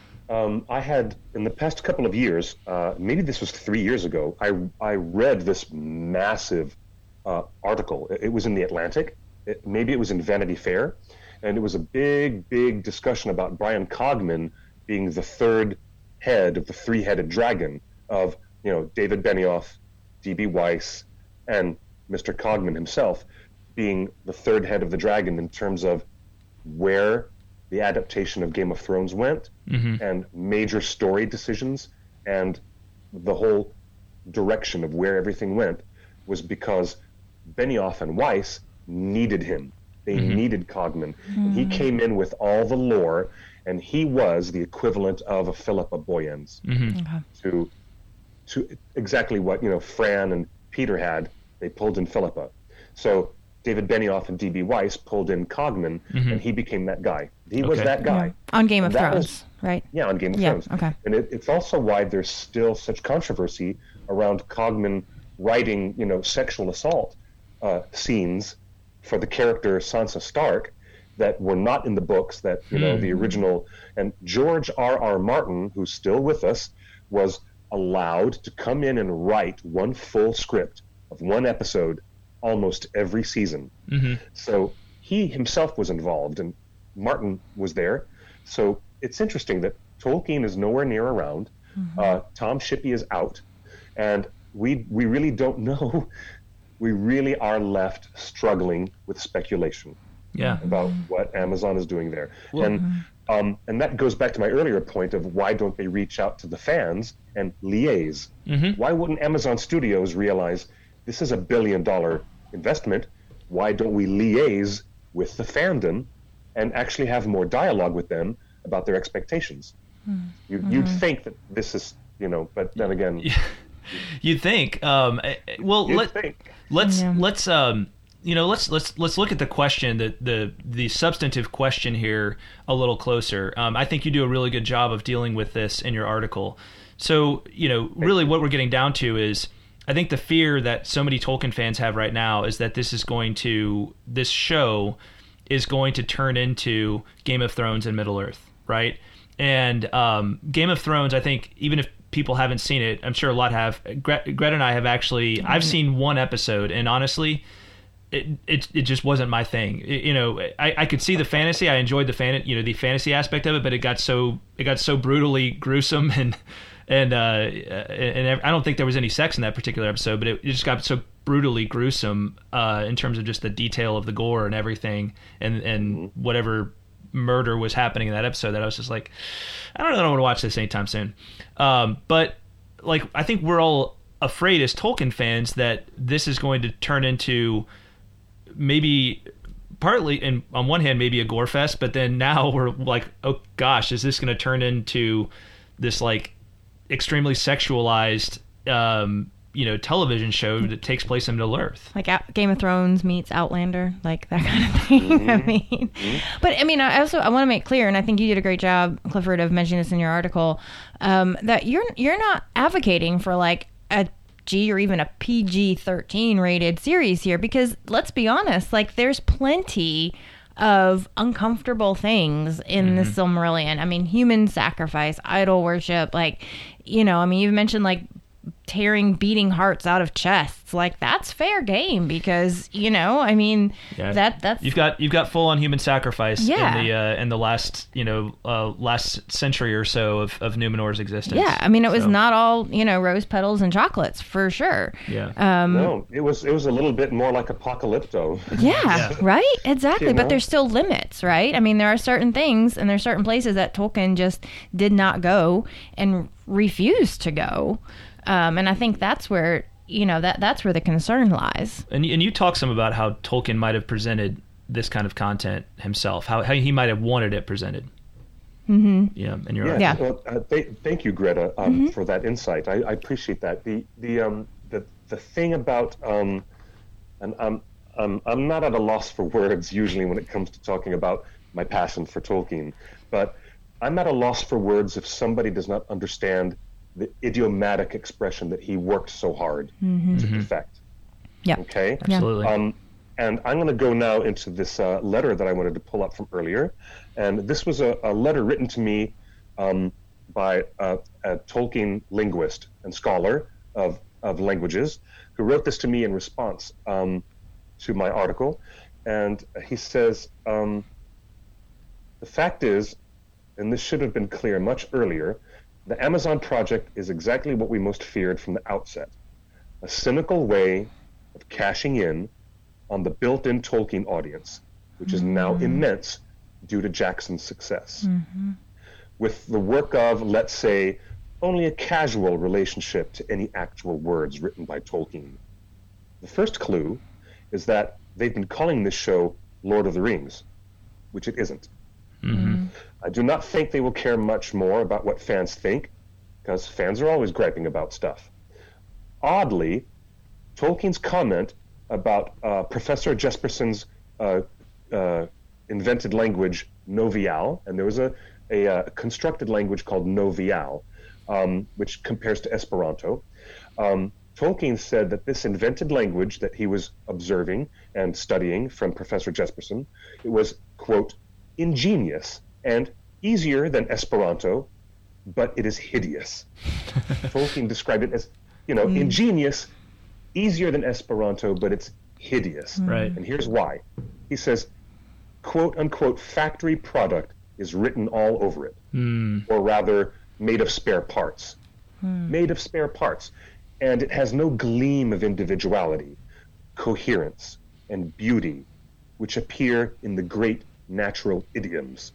Speaker 2: I had, in the past couple of years, maybe this was 3 years ago, I read this massive article. It was in The Atlantic. Maybe it was in Vanity Fair. And it was a big discussion about Brian Cogman being the third head of the three-headed dragon of, David Benioff, D.B. Weiss, and Mr. Cogman himself being the third head of the dragon in terms of where the adaptation of Game of Thrones went and major story decisions and the whole direction of where everything went was because Benioff and Weiss needed him. They needed Cogman. And he came in with all the lore, and he was the equivalent of a Philippa Boyens to exactly what Fran and Peter had. They pulled in Philippa. So David Benioff and D.B. Weiss pulled in Cogman, and he became that guy. He was that guy.
Speaker 3: Yeah. On Game of Thrones, right?
Speaker 2: Yeah, on Game of Thrones.
Speaker 3: Okay.
Speaker 2: And it's also why there's still such controversy around Cogman writing, sexual assault scenes for the character Sansa Stark that were not in the books, that, the original. And George R.R. Martin, who's still with us, was allowed to come in and write one full script of one episode almost every season. So he himself was involved, and Martin was there. So it's interesting that Tolkien is nowhere near around. Tom Shippey is out, and we really don't know. We really are left struggling with speculation about what Amazon is doing there. And that goes back to my earlier point of why don't they reach out to the fans and liaise? Why wouldn't Amazon Studios realize this is $1 billion investment? Why don't we liaise with the fandom and actually have more dialogue with them about their expectations? You'd think that this is, but then again...
Speaker 1: You'd think. Let's let's look at the question, the substantive question here a little closer. I think you do a really good job of dealing with this in your article. So, really what we're getting down to is, I think the fear that so many Tolkien fans have right now is that this show is going to turn into Game of Thrones and Middle-earth, right? And Game of Thrones, I think, even if people haven't seen it, I'm sure a lot have. Greta and I have actually, I've seen one episode, and honestly, it just wasn't my thing. I could see the fantasy. I enjoyed the fantasy aspect of it, but it got so brutally gruesome, and I don't think there was any sex in that particular episode, but it just got so brutally gruesome in terms of just the detail of the gore and everything, and whatever murder was happening in that episode, that I was just like, I don't know, I don't want to watch this anytime soon. But like, I think we're all afraid as Tolkien fans that this is going to turn into maybe partly, and on one hand, maybe a gore fest, but then now we're like, oh gosh, is this going to turn into this like extremely sexualized television show that takes place in Middle-earth,
Speaker 3: like Game of Thrones meets Outlander, like that kind of thing. I mean, but I mean, I want to make clear, and I think you did a great job, Clifford, of mentioning this in your article, that you're not advocating for like a G or even a PG-13 rated series here, because let's be honest, like there's plenty of uncomfortable things in the Silmarillion. I mean, human sacrifice, idol worship, like, I mean, you've mentioned like tearing beating hearts out of chests, like that's fair game, because I mean, that's
Speaker 1: you've got full on human sacrifice in the last last century or so of Numenor's existence.
Speaker 3: I mean, it was not all rose petals and chocolates, for sure.
Speaker 2: No, it was a little bit more like Apocalypto.
Speaker 3: Right, exactly. But there's still limits, right? I mean, there are certain things and there's certain places that Tolkien just did not go and refused to go. And I think that's where, that's where the concern lies.
Speaker 1: And you talk some about how Tolkien might have presented this kind of content himself, how he might have wanted it presented. And you're right.
Speaker 2: Well, thank you, Greta, for that insight. I appreciate that. The thing about, and I'm not at a loss for words usually when it comes to talking about my passion for Tolkien, but I'm at a loss for words if somebody does not understand the idiomatic expression that he worked so hard to perfect. Okay?
Speaker 1: Absolutely.
Speaker 2: And I'm going to go now into this letter that I wanted to pull up from earlier. And this was a letter written to me by a Tolkien linguist and scholar of languages, who wrote this to me in response to my article. And he says, the fact is, and this should have been clear much earlier, the Amazon project is exactly what we most feared from the outset, a cynical way of cashing in on the built-in Tolkien audience, which is now immense due to Jackson's success. With the work of, let's say, only a casual relationship to any actual words written by Tolkien. The first clue is that they've been calling this show Lord of the Rings, which it isn't. I do not think they will care much more about what fans think, because fans are always griping about stuff. Oddly, Tolkien's comment about Professor Jesperson's invented language, Novial, and there was a constructed language called Novial, which compares to Esperanto. Tolkien said that this invented language that he was observing and studying from Professor Jesperson, it was, quote, ingenious and easier than Esperanto, but it is hideous. Tolkien described it as, ingenious, easier than Esperanto, but it's hideous.
Speaker 1: Right.
Speaker 2: And here's why. He says, quote unquote, factory product is written all over it, or rather, made of spare parts. Made of spare parts. And it has no gleam of individuality, coherence, and beauty, which appear in the great natural idioms.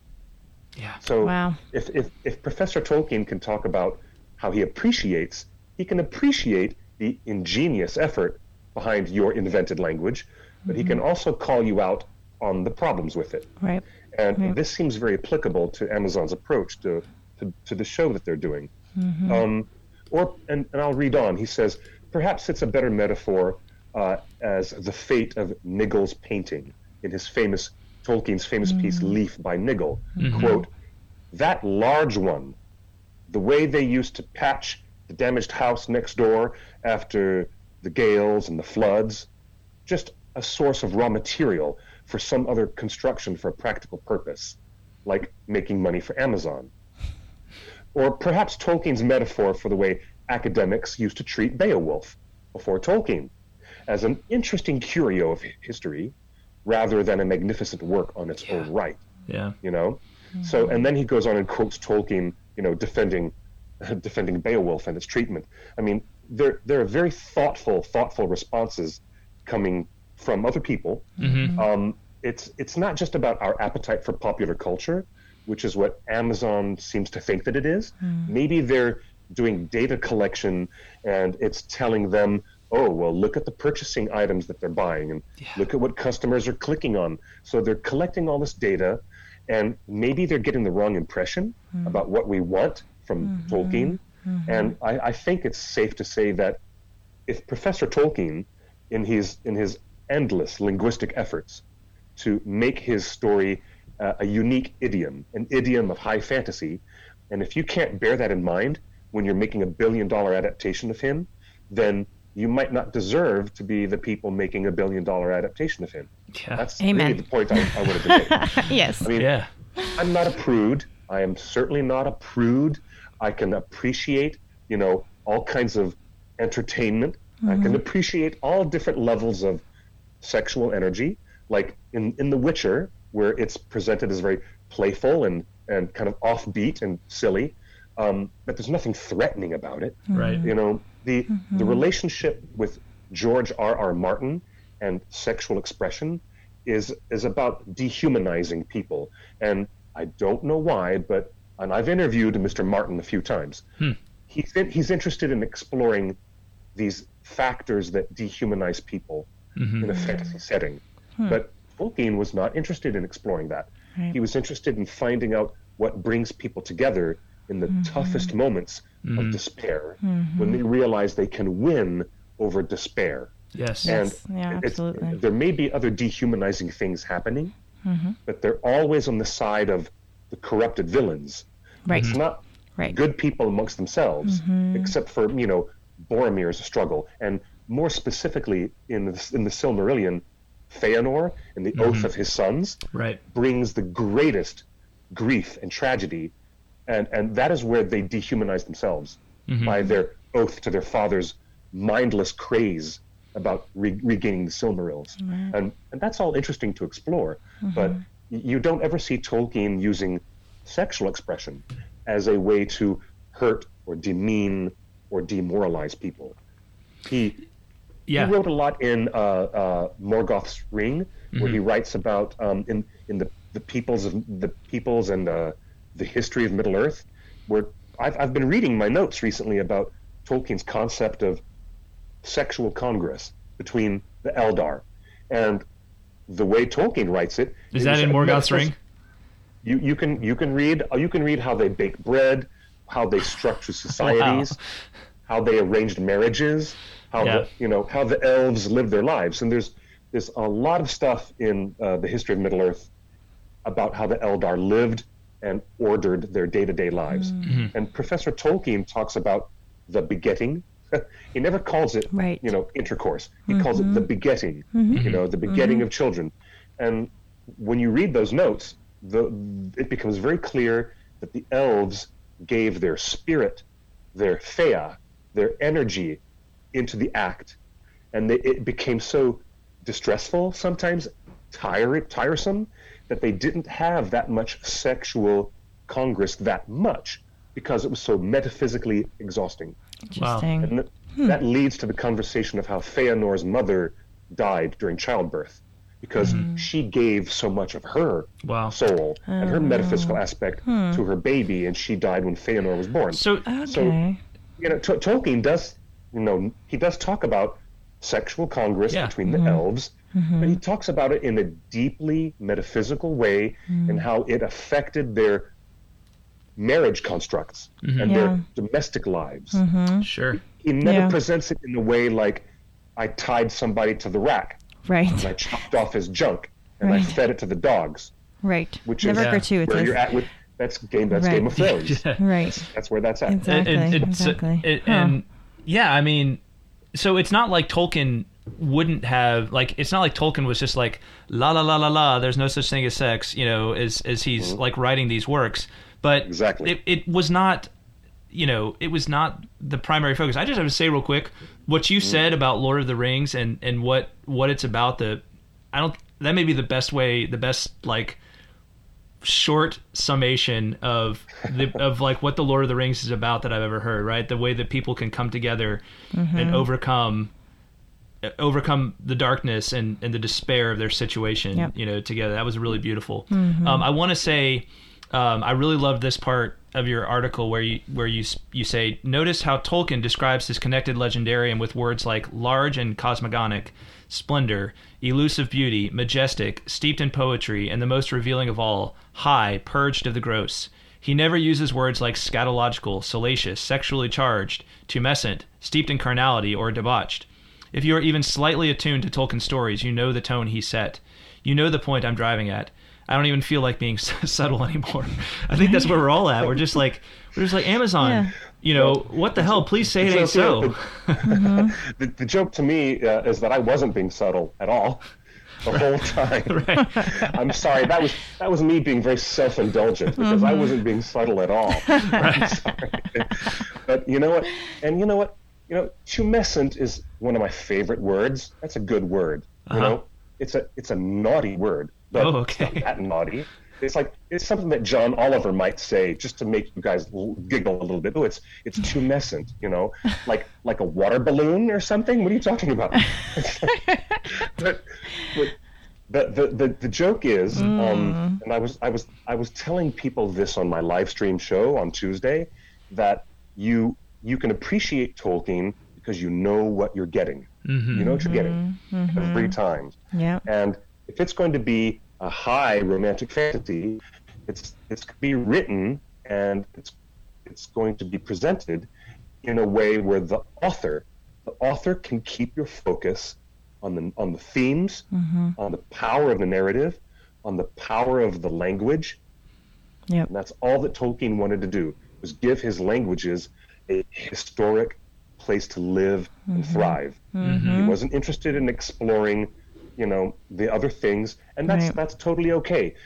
Speaker 2: So if Professor Tolkien can talk about how he can appreciate the ingenious effort behind your invented language, but he can also call you out on the problems with it.
Speaker 3: Right.
Speaker 2: And this seems very applicable to Amazon's approach to the show that they're doing. And I'll read on. He says, perhaps it's a better metaphor as the fate of Niggle's painting in his Tolkien's famous piece Leaf by Niggle. Quote, "That large one, the way they used to patch the damaged house next door after the gales and the floods, just a source of raw material for some other construction for a practical purpose, like making money for Amazon." Or perhaps Tolkien's metaphor for the way academics used to treat Beowulf before Tolkien, as an interesting curio of history rather than a magnificent work on its own right.
Speaker 1: Yeah.
Speaker 2: You know? So, and then he goes on and quotes Tolkien, defending Beowulf and its treatment. I mean, there are very thoughtful responses coming from other people. It's not just about our appetite for popular culture, which is what Amazon seems to think that it is. Maybe they're doing data collection and it's telling them, oh, well, look at the purchasing items that they're buying and look at what customers are clicking on. So they're collecting all this data, and maybe they're getting the wrong impression about what we want from Tolkien. And I think it's safe to say that if Professor Tolkien, in his endless linguistic efforts to make his story a unique idiom, an idiom of high fantasy, and if you can't bear that in mind when you're making $1 billion adaptation of him, then you might not deserve to be the people making $1 billion adaptation of him.
Speaker 1: Yeah.
Speaker 2: That's
Speaker 3: Amen.
Speaker 2: really the point I wanted to make.
Speaker 3: Yes.
Speaker 2: I mean, I'm not a prude. I am certainly not a prude. I can appreciate, all kinds of entertainment. I can appreciate all different levels of sexual energy, like in The Witcher, where it's presented as very playful and kind of offbeat and silly, but there's nothing threatening about it.
Speaker 1: Right.
Speaker 2: The relationship with George R.R. Martin and sexual expression is about dehumanizing people. And I don't know why, and I've interviewed Mr. Martin a few times. He's interested in exploring these factors that dehumanize people in a fantasy setting. But Tolkien was not interested in exploring that.
Speaker 3: Right.
Speaker 2: He was interested in finding out what brings people together in the toughest moments of despair, when they realize they can win over despair.
Speaker 1: Yes.
Speaker 2: And
Speaker 3: absolutely.
Speaker 2: there may be other dehumanizing things happening, but they're always on the side of the corrupted villains.
Speaker 3: Right.
Speaker 2: It's not good people amongst themselves, except for, Boromir's struggle. And more specifically, in the Silmarillion, Feanor and the oath of his sons brings the greatest grief and tragedy, and that is where they dehumanize themselves by their oath to their father's mindless craze about regaining the Silmarils. And that's all interesting to explore, but you don't ever see Tolkien using sexual expression as a way to hurt or demean or demoralize people. He wrote a lot in Morgoth's Ring, where he writes about in the peoples and the history of Middle Earth, where I've been reading my notes recently about Tolkien's concept of sexual congress between the Eldar, and the way Tolkien writes it
Speaker 1: is that in Morgoth's Ring.
Speaker 2: You can read how they bake bread, how they structure societies, how they arranged marriages, how the elves live their lives, and there's a lot of stuff in the history of Middle Earth about how the Eldar lived and ordered their day-to-day lives. And Professor Tolkien talks about the begetting. He never calls it intercourse. He calls it the begetting. The begetting of children. And when you read those notes, it becomes very clear that the elves gave their spirit, their fea, their energy into the act, and it became so distressful, sometimes tiresome, that they didn't have that much sexual congress that much, because it was so metaphysically exhausting.
Speaker 3: Interesting.
Speaker 2: And that leads to the conversation of how Feanor's mother died during childbirth, because she gave so much of her soul and her metaphysical aspect to her baby, and she died when Feanor was born. So Tolkien does, he does talk about sexual congress between the elves, but he talks about it in a deeply metaphysical way, and how it affected their marriage constructs and their domestic lives.
Speaker 1: Sure.
Speaker 2: He never presents it in a way like I tied somebody to the rack.
Speaker 3: Right.
Speaker 2: And I chopped off his junk and I fed it to the dogs.
Speaker 3: Right.
Speaker 2: Which
Speaker 3: Never
Speaker 2: is
Speaker 3: gratuitous.
Speaker 2: where you're at with that's Game of Thrones.
Speaker 3: Right.
Speaker 2: That's where that's at.
Speaker 3: Exactly.
Speaker 1: And yeah, I mean, so it's not like Tolkien wouldn't have, like, it's not like Tolkien was just like la la la la la, there's no such thing as sex, you know, as he's like writing these works, but
Speaker 2: exactly
Speaker 1: it was not, you know, it was not the primary focus. I just have to say real quick what you said about Lord of the Rings and what it's about. That may be the best like short summation of like what the Lord of the Rings is about that I've ever heard, right? The way that people can come together and overcome the darkness and the despair of their situation, you know, together. That was really beautiful. I want to say, I really loved this part of your article where you say, notice how Tolkien describes his connected legendarium with words like large and cosmogonic, splendor, elusive beauty, majestic, steeped in poetry, and the most revealing of all, high, purged of the gross. He never uses words like scatological, salacious, sexually charged, tumescent, steeped in carnality, or debauched. If you are even slightly attuned to Tolkien's stories, you know the tone he set. You know the point I'm driving at. I don't even feel like being subtle anymore. I think that's where we're all at. We're just like Amazon. Yeah. You know, what the hell? Please say it ain't so.
Speaker 2: The joke to me is that I wasn't being subtle at all the whole time.
Speaker 1: Right.
Speaker 2: I'm sorry. That was me being very self-indulgent because I wasn't being subtle at all. I'm sorry. But you know what? And you know what? You know, tumescent is one of my favorite words. That's a good word. You know, it's a naughty word. But it's not that naughty. It's something that John Oliver might say just to make you guys giggle a little bit. Oh, it's tumescent, you know, like a water balloon or something. What are you talking about? but the joke is, and I was telling people this on my live stream show on Tuesday, that you can appreciate Tolkien because you know what you're getting. You know what you're getting every time.
Speaker 3: Yeah.
Speaker 2: And if it's going to be a high romantic fantasy, it's going to be written and it's going to be presented in a way where the author can keep your focus on the themes, on the power of the narrative, on the power of the language.
Speaker 3: Yep.
Speaker 2: And that's all that Tolkien wanted to do, was give his languages a historic place to live and thrive. He wasn't interested in exploring, you know, the other things, and that's totally okay.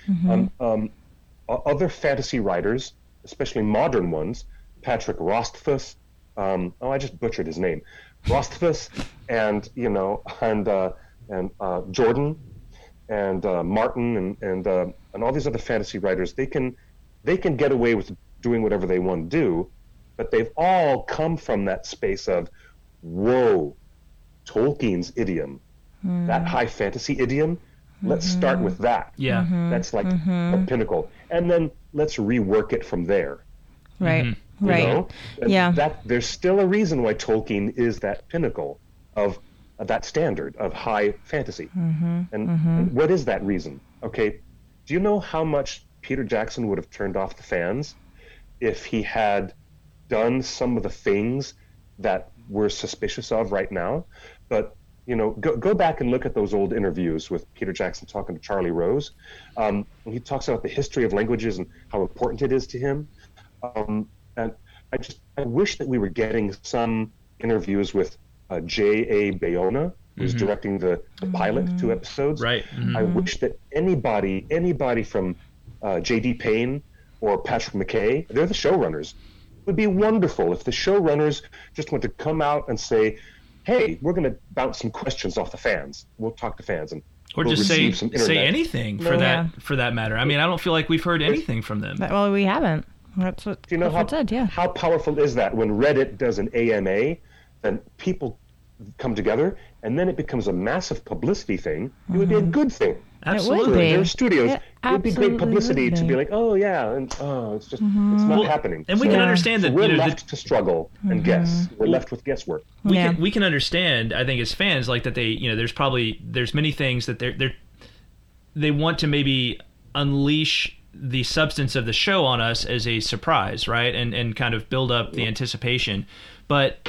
Speaker 2: Other fantasy writers, especially modern ones, Patrick Rothfuss, I just butchered his name, Rothfuss, and you know, and Jordan, and Martin, and all these other fantasy writers, they can get away with doing whatever they want to do, but they've all come from that space of, whoa, Tolkien's idiom. That high fantasy idiom, let's start with that.
Speaker 1: Yeah.
Speaker 2: That's like a pinnacle. And then let's rework it from there.
Speaker 3: Right. Right.
Speaker 2: You know?
Speaker 3: Yeah.
Speaker 2: There's still a reason why Tolkien is that pinnacle of that standard of high fantasy. And what is that reason? Okay, do you know how much Peter Jackson would have turned off the fans if he had done some of the things that we're suspicious of right now? But you know, go back and look at those old interviews with Peter Jackson talking to Charlie Rose. And he talks about the history of languages and how important it is to him. And I wish that we were getting some interviews with J.A. Bayona, who's directing the pilot 2 episodes.
Speaker 1: Right.
Speaker 2: I wish that anybody from J.D. Payne or Patrick McKay, they're the showrunners. It would be wonderful if the showrunners just want to come out and say, hey, we're going to bounce some questions off the fans. We'll talk to fans, and
Speaker 1: or
Speaker 2: we'll
Speaker 1: just say anything for that matter. I mean, I don't feel like we've heard anything from them.
Speaker 3: Well, we haven't. That's what
Speaker 2: do you know how powerful is that when Reddit does an AMA, then people come together, and then it becomes a massive publicity thing. It would be a good thing.
Speaker 1: Absolutely.
Speaker 3: It would be.
Speaker 2: Their studios, it would be great publicity to be like, oh yeah, and it's just it's not happening.
Speaker 1: And we can understand that
Speaker 2: we're left to struggle and guess. We're left with guesswork.
Speaker 1: We can understand, I think, as fans, like that they, you know, there's many things that they want to maybe unleash the substance of the show on us as a surprise, right? And kind of build up the anticipation. But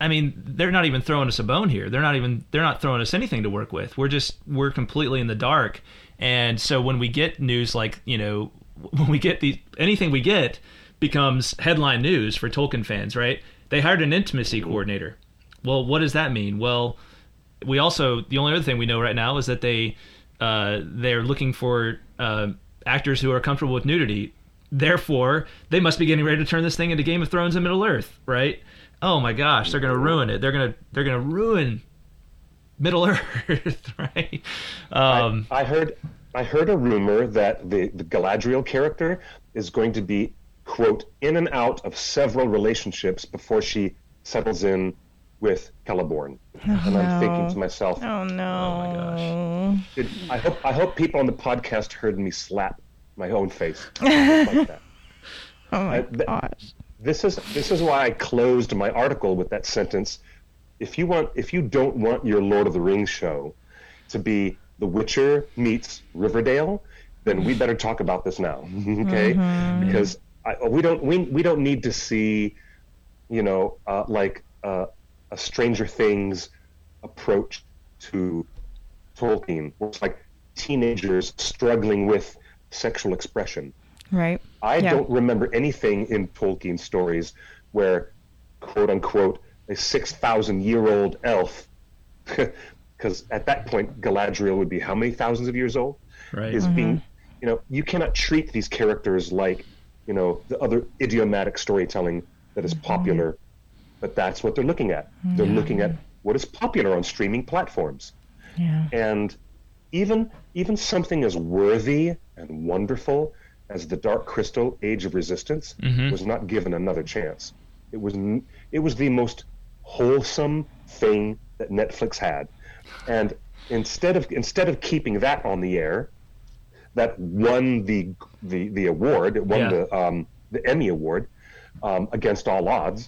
Speaker 1: I mean, they're not even throwing us a bone here. They're not throwing us anything to work with. We're completely in the dark. And so when we get news like, when we get anything we get becomes headline news for Tolkien fans, right? They hired an intimacy coordinator. Well, what does that mean? Well, the only other thing we know right now is that they're looking for actors who are comfortable with nudity. Therefore, they must be getting ready to turn this thing into Game of Thrones and Middle Earth, right? Oh my gosh, they're going to ruin it. They're going to ruin Middle Earth, right?
Speaker 2: I heard a rumor that the Galadriel character is going to be, quote, in and out of several relationships before she settles in with Celeborn. And I'm thinking to myself,
Speaker 3: oh no,
Speaker 1: oh my gosh.
Speaker 2: I hope people on the podcast heard me slap my own face like that.
Speaker 3: Oh my gosh.
Speaker 2: This is why I closed my article with that sentence. If you don't want your Lord of the Rings show to be The Witcher meets Riverdale, then we better talk about this now, okay? Mm-hmm. Because we don't need to see, like a Stranger Things approach to Tolkien, where it's like teenagers struggling with sexual expression.
Speaker 3: Right.
Speaker 2: I don't remember anything in Tolkien stories where, quote unquote, a 6,000-year-old elf, because at that point Galadriel would be how many thousands of years old?
Speaker 1: Right.
Speaker 2: Is being, you cannot treat these characters like, the other idiomatic storytelling that is popular, but that's what they're looking at. They're looking at what is popular on streaming platforms.
Speaker 3: Yeah.
Speaker 2: And even something as worthy and wonderful as the Dark Crystal: Age of Resistance was not given another chance. It was the most wholesome thing that Netflix had, and instead of keeping that on the air, that won the award. It won the Emmy Award against all odds.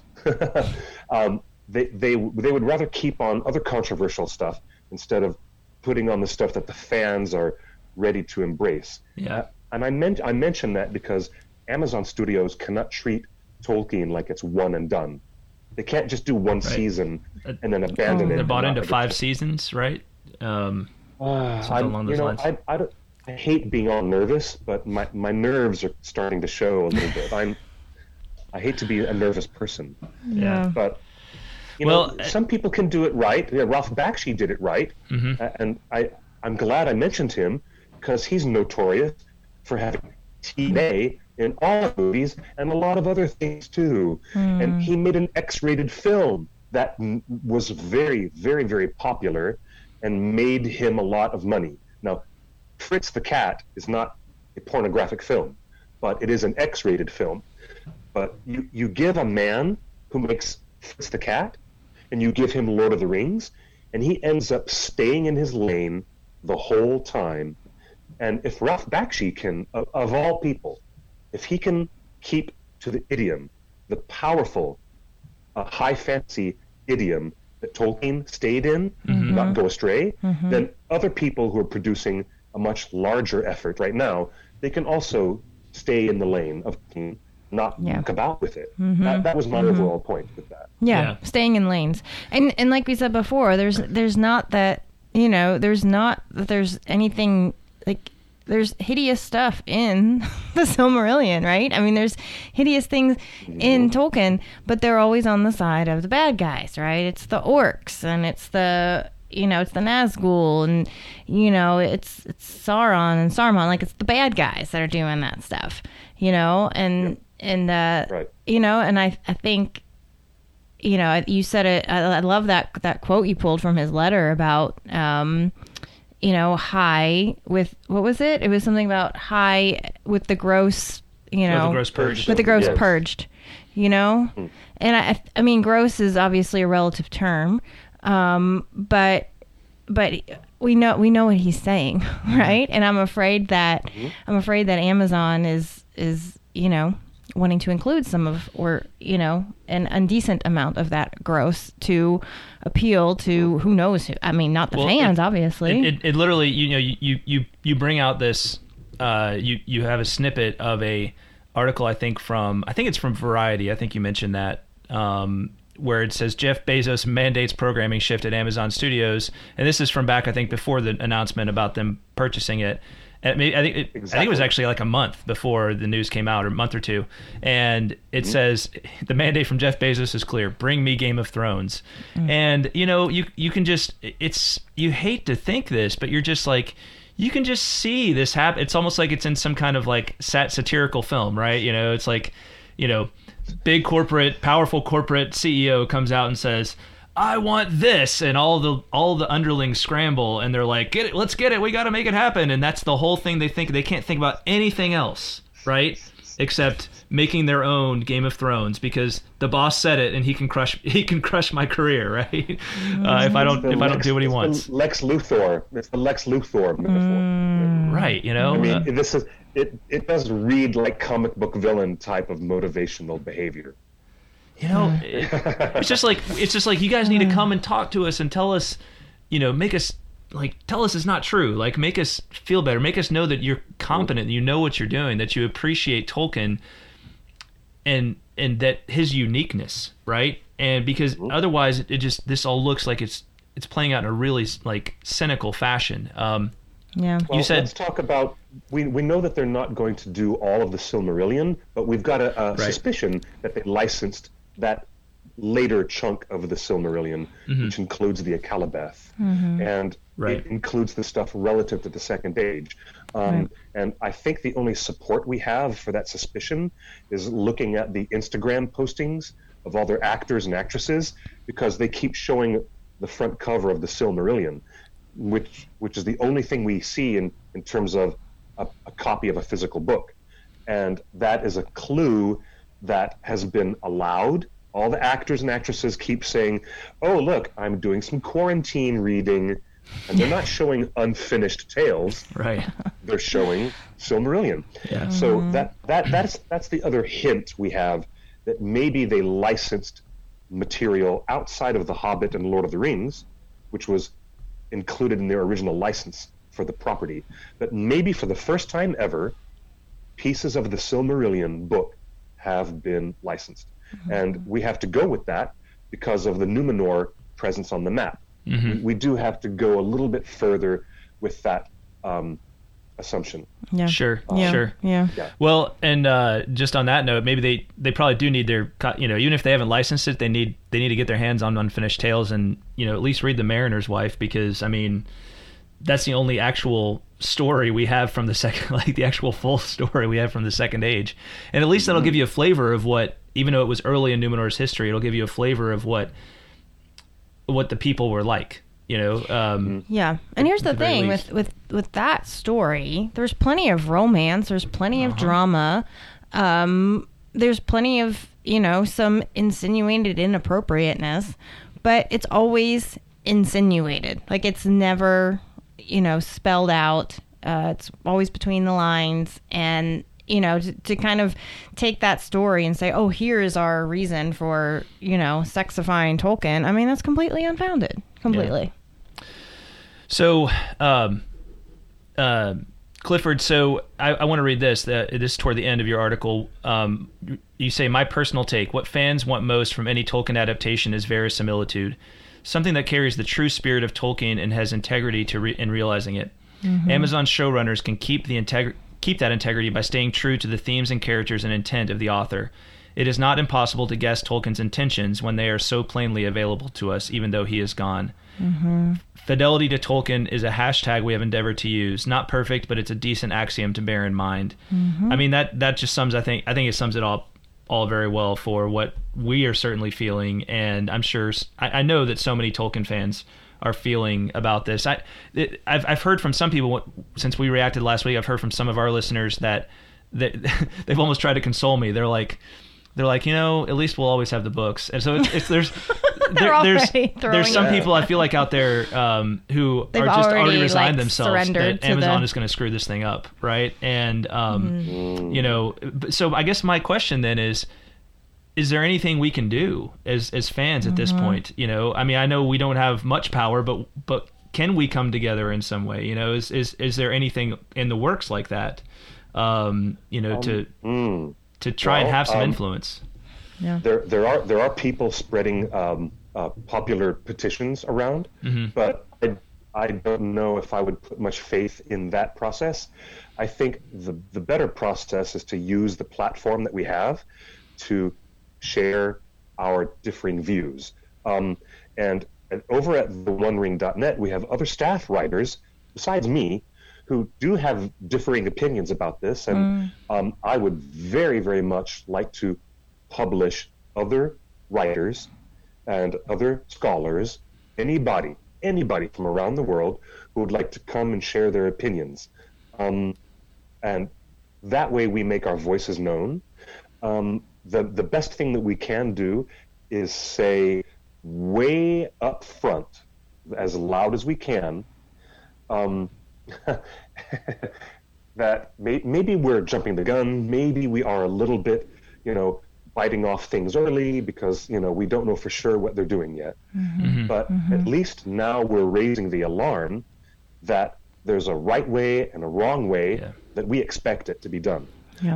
Speaker 2: They would rather keep on other controversial stuff instead of putting on the stuff that the fans are ready to embrace.
Speaker 1: Yeah.
Speaker 2: And I mention that because Amazon Studios cannot treat Tolkien like it's one and done. They can't just do one season and then abandon it.
Speaker 1: They're bought into 5 seasons, right? Something along those lines.
Speaker 2: I hate being all nervous, but my nerves are starting to show a little bit. I hate to be a nervous person.
Speaker 3: Yeah.
Speaker 2: But some people can do it right. Yeah, Ralph Bakshi did it right, and I'm glad I mentioned him because he's notorious for having TNA in all movies and a lot of other things too. And he made an X-rated film that was very, very, very popular and made him a lot of money. Now, Fritz the Cat is not a pornographic film, but it is an X-rated film. But you give a man who makes Fritz the Cat, and you give him Lord of the Rings, and he ends up staying in his lane the whole time. And if Ralph Bakshi can, of all people, if he can keep to the idiom, the powerful, high fantasy idiom that Tolkien stayed in, not go astray, then other people who are producing a much larger effort right now, they can also stay in the lane of not muck about with it. That was my overall point with that.
Speaker 3: Yeah, staying in lanes. And like we said before, there's not that, there's anything, like, there's hideous stuff in the Silmarillion, right? I mean, there's hideous things in Tolkien, but they're always on the side of the bad guys, right? It's the orcs, and it's the, it's the Nazgul, and, it's Sauron and Saruman. Like, it's the bad guys that are doing that stuff, and right. And I think, you said it, I love that quote you pulled from his letter about, high with, what was it? It was something about high with the gross,
Speaker 1: the gross purged.
Speaker 3: With the gross purged, And I mean, gross is obviously a relative term, but we know what he's saying, right? And I'm afraid that Amazon is wanting to include some of, or an indecent amount of that gross to appeal to who knows who. I mean, not the fans, obviously.
Speaker 1: It literally, you bring out this, you have a snippet of a article, I think it's from Variety. I think you mentioned that, where it says Jeff Bezos mandates programming shift at Amazon Studios, and this is from back, I think, before the announcement about them purchasing it. And I think it was actually like a month before the news came out, or a month or two. And it says the mandate from Jeff Bezos is clear: bring me Game of Thrones. And you can just you hate to think this, but you're just like, you can just see this happen. It's almost like it's in some kind of like satirical film, right? It's like, big corporate, powerful corporate CEO comes out and says, I want this, and all the underlings scramble, and they're like, get it, let's get it, we got to make it happen. And that's the whole thing. They can't think about anything else, right, except making their own Game of Thrones, because the boss said it, and he can crush my career, right? If I don't do what he wants.
Speaker 2: Lex Luthor. It's the Lex Luthor metaphor.
Speaker 1: Right.
Speaker 2: I mean, this is it does read like comic book villain type of motivational behavior.
Speaker 1: It's just like you guys need to come and talk to us and tell us, make us, like, tell us it's not true. Like, make us feel better. Make us know that you're competent, that you know what you're doing, that you appreciate Tolkien and that his uniqueness, right? And because otherwise this all looks like it's playing out in a really like cynical fashion.
Speaker 3: Yeah.
Speaker 2: Well,
Speaker 1: you said,
Speaker 2: let's talk about, we know that they're not going to do all of the Silmarillion, but we've got a suspicion that they licensed that later chunk of the Silmarillion, which includes the Akallabeth, and it includes the stuff relative to the Second Age. And I think the only support we have for that suspicion is looking at the Instagram postings of all their actors and actresses, because they keep showing the front cover of the Silmarillion, which is the only thing we see in terms of a copy of a physical book. And that is a clue that has been allowed. All the actors and actresses keep saying, oh, look, I'm doing some quarantine reading. And they're not showing unfinished tales.
Speaker 1: Right.
Speaker 2: They're showing Silmarillion.
Speaker 1: Yeah.
Speaker 2: So that's the other hint we have, that maybe they licensed material outside of The Hobbit and Lord of the Rings, which was included in their original license for the property. But maybe for the first time ever, pieces of the Silmarillion book have been licensed. And we have to go with that because of the Numenor presence on the map. We do have to go a little bit further with that assumption.
Speaker 3: Yeah.
Speaker 1: Sure.
Speaker 3: Yeah.
Speaker 1: Well, and just on that note, maybe they probably do need their, even if they haven't licensed it, they need to get their hands on Unfinished Tales and, at least read The Mariner's Wife, because, I mean, that's the only actual story we have from the second, like the actual full story we have from the Second Age. And at least that'll give you a flavor of what, even though it was early in Numenor's history, it'll give you a flavor of what the people were like,
Speaker 3: Yeah. And here's the thing with that story, there's plenty of romance, there's plenty of drama, there's plenty of, some insinuated inappropriateness, but it's always insinuated. Like, it's never, spelled out. It's always between the lines. And, to kind of take that story and say, oh, here is our reason for, sexifying Tolkien. I mean, that's completely unfounded. Completely.
Speaker 1: Yeah. So, Clifford, so I want to read this. This is toward the end of your article. You say, my personal take, what fans want most from any Tolkien adaptation is verisimilitude, something that carries the true spirit of Tolkien and has integrity in realizing it. Amazon showrunners can keep that integrity by staying true to the themes and characters and intent of the author. It is not impossible to guess Tolkien's intentions when they are so plainly available to us, even though he is gone. Fidelity to Tolkien is a hashtag we have endeavored to use. Not perfect, but it's a decent axiom to bear in mind. I mean, that just sums, I think it sums it all very well for what we are certainly feeling, and I'm sure, I know that so many Tolkien fans are feeling about this. I've heard from some people, since we reacted last week, I've heard from some of our listeners that they've almost tried to console me. They're like, at least we'll always have the books. And so there's some people I feel like out there who
Speaker 3: They've
Speaker 1: are just already resigned
Speaker 3: like,
Speaker 1: themselves that Amazon is going to screw this thing up, right? And so I guess my question then is there anything we can do as fans at this point? I mean, I know we don't have much power, but can we come together in some way? Is there anything in the works like that? To try and have some influence.
Speaker 3: Yeah.
Speaker 2: There are people spreading popular petitions around, but I don't know if I would put much faith in that process. I think the better process is to use the platform that we have to share our differing views. And over at theonering.net, we have other staff writers besides me who do have differing opinions about this, and I would very, very much like to publish other writers and other scholars, anybody from around the world who would like to come and share their opinions. And that way we make our voices known. The best thing that we can do is say way up front, as loud as we can, that maybe we're jumping the gun, maybe we are a little bit, biting off things early because, we don't know for sure what they're doing yet. But at least now we're raising the alarm that there's a right way and a wrong way that we expect it to be done.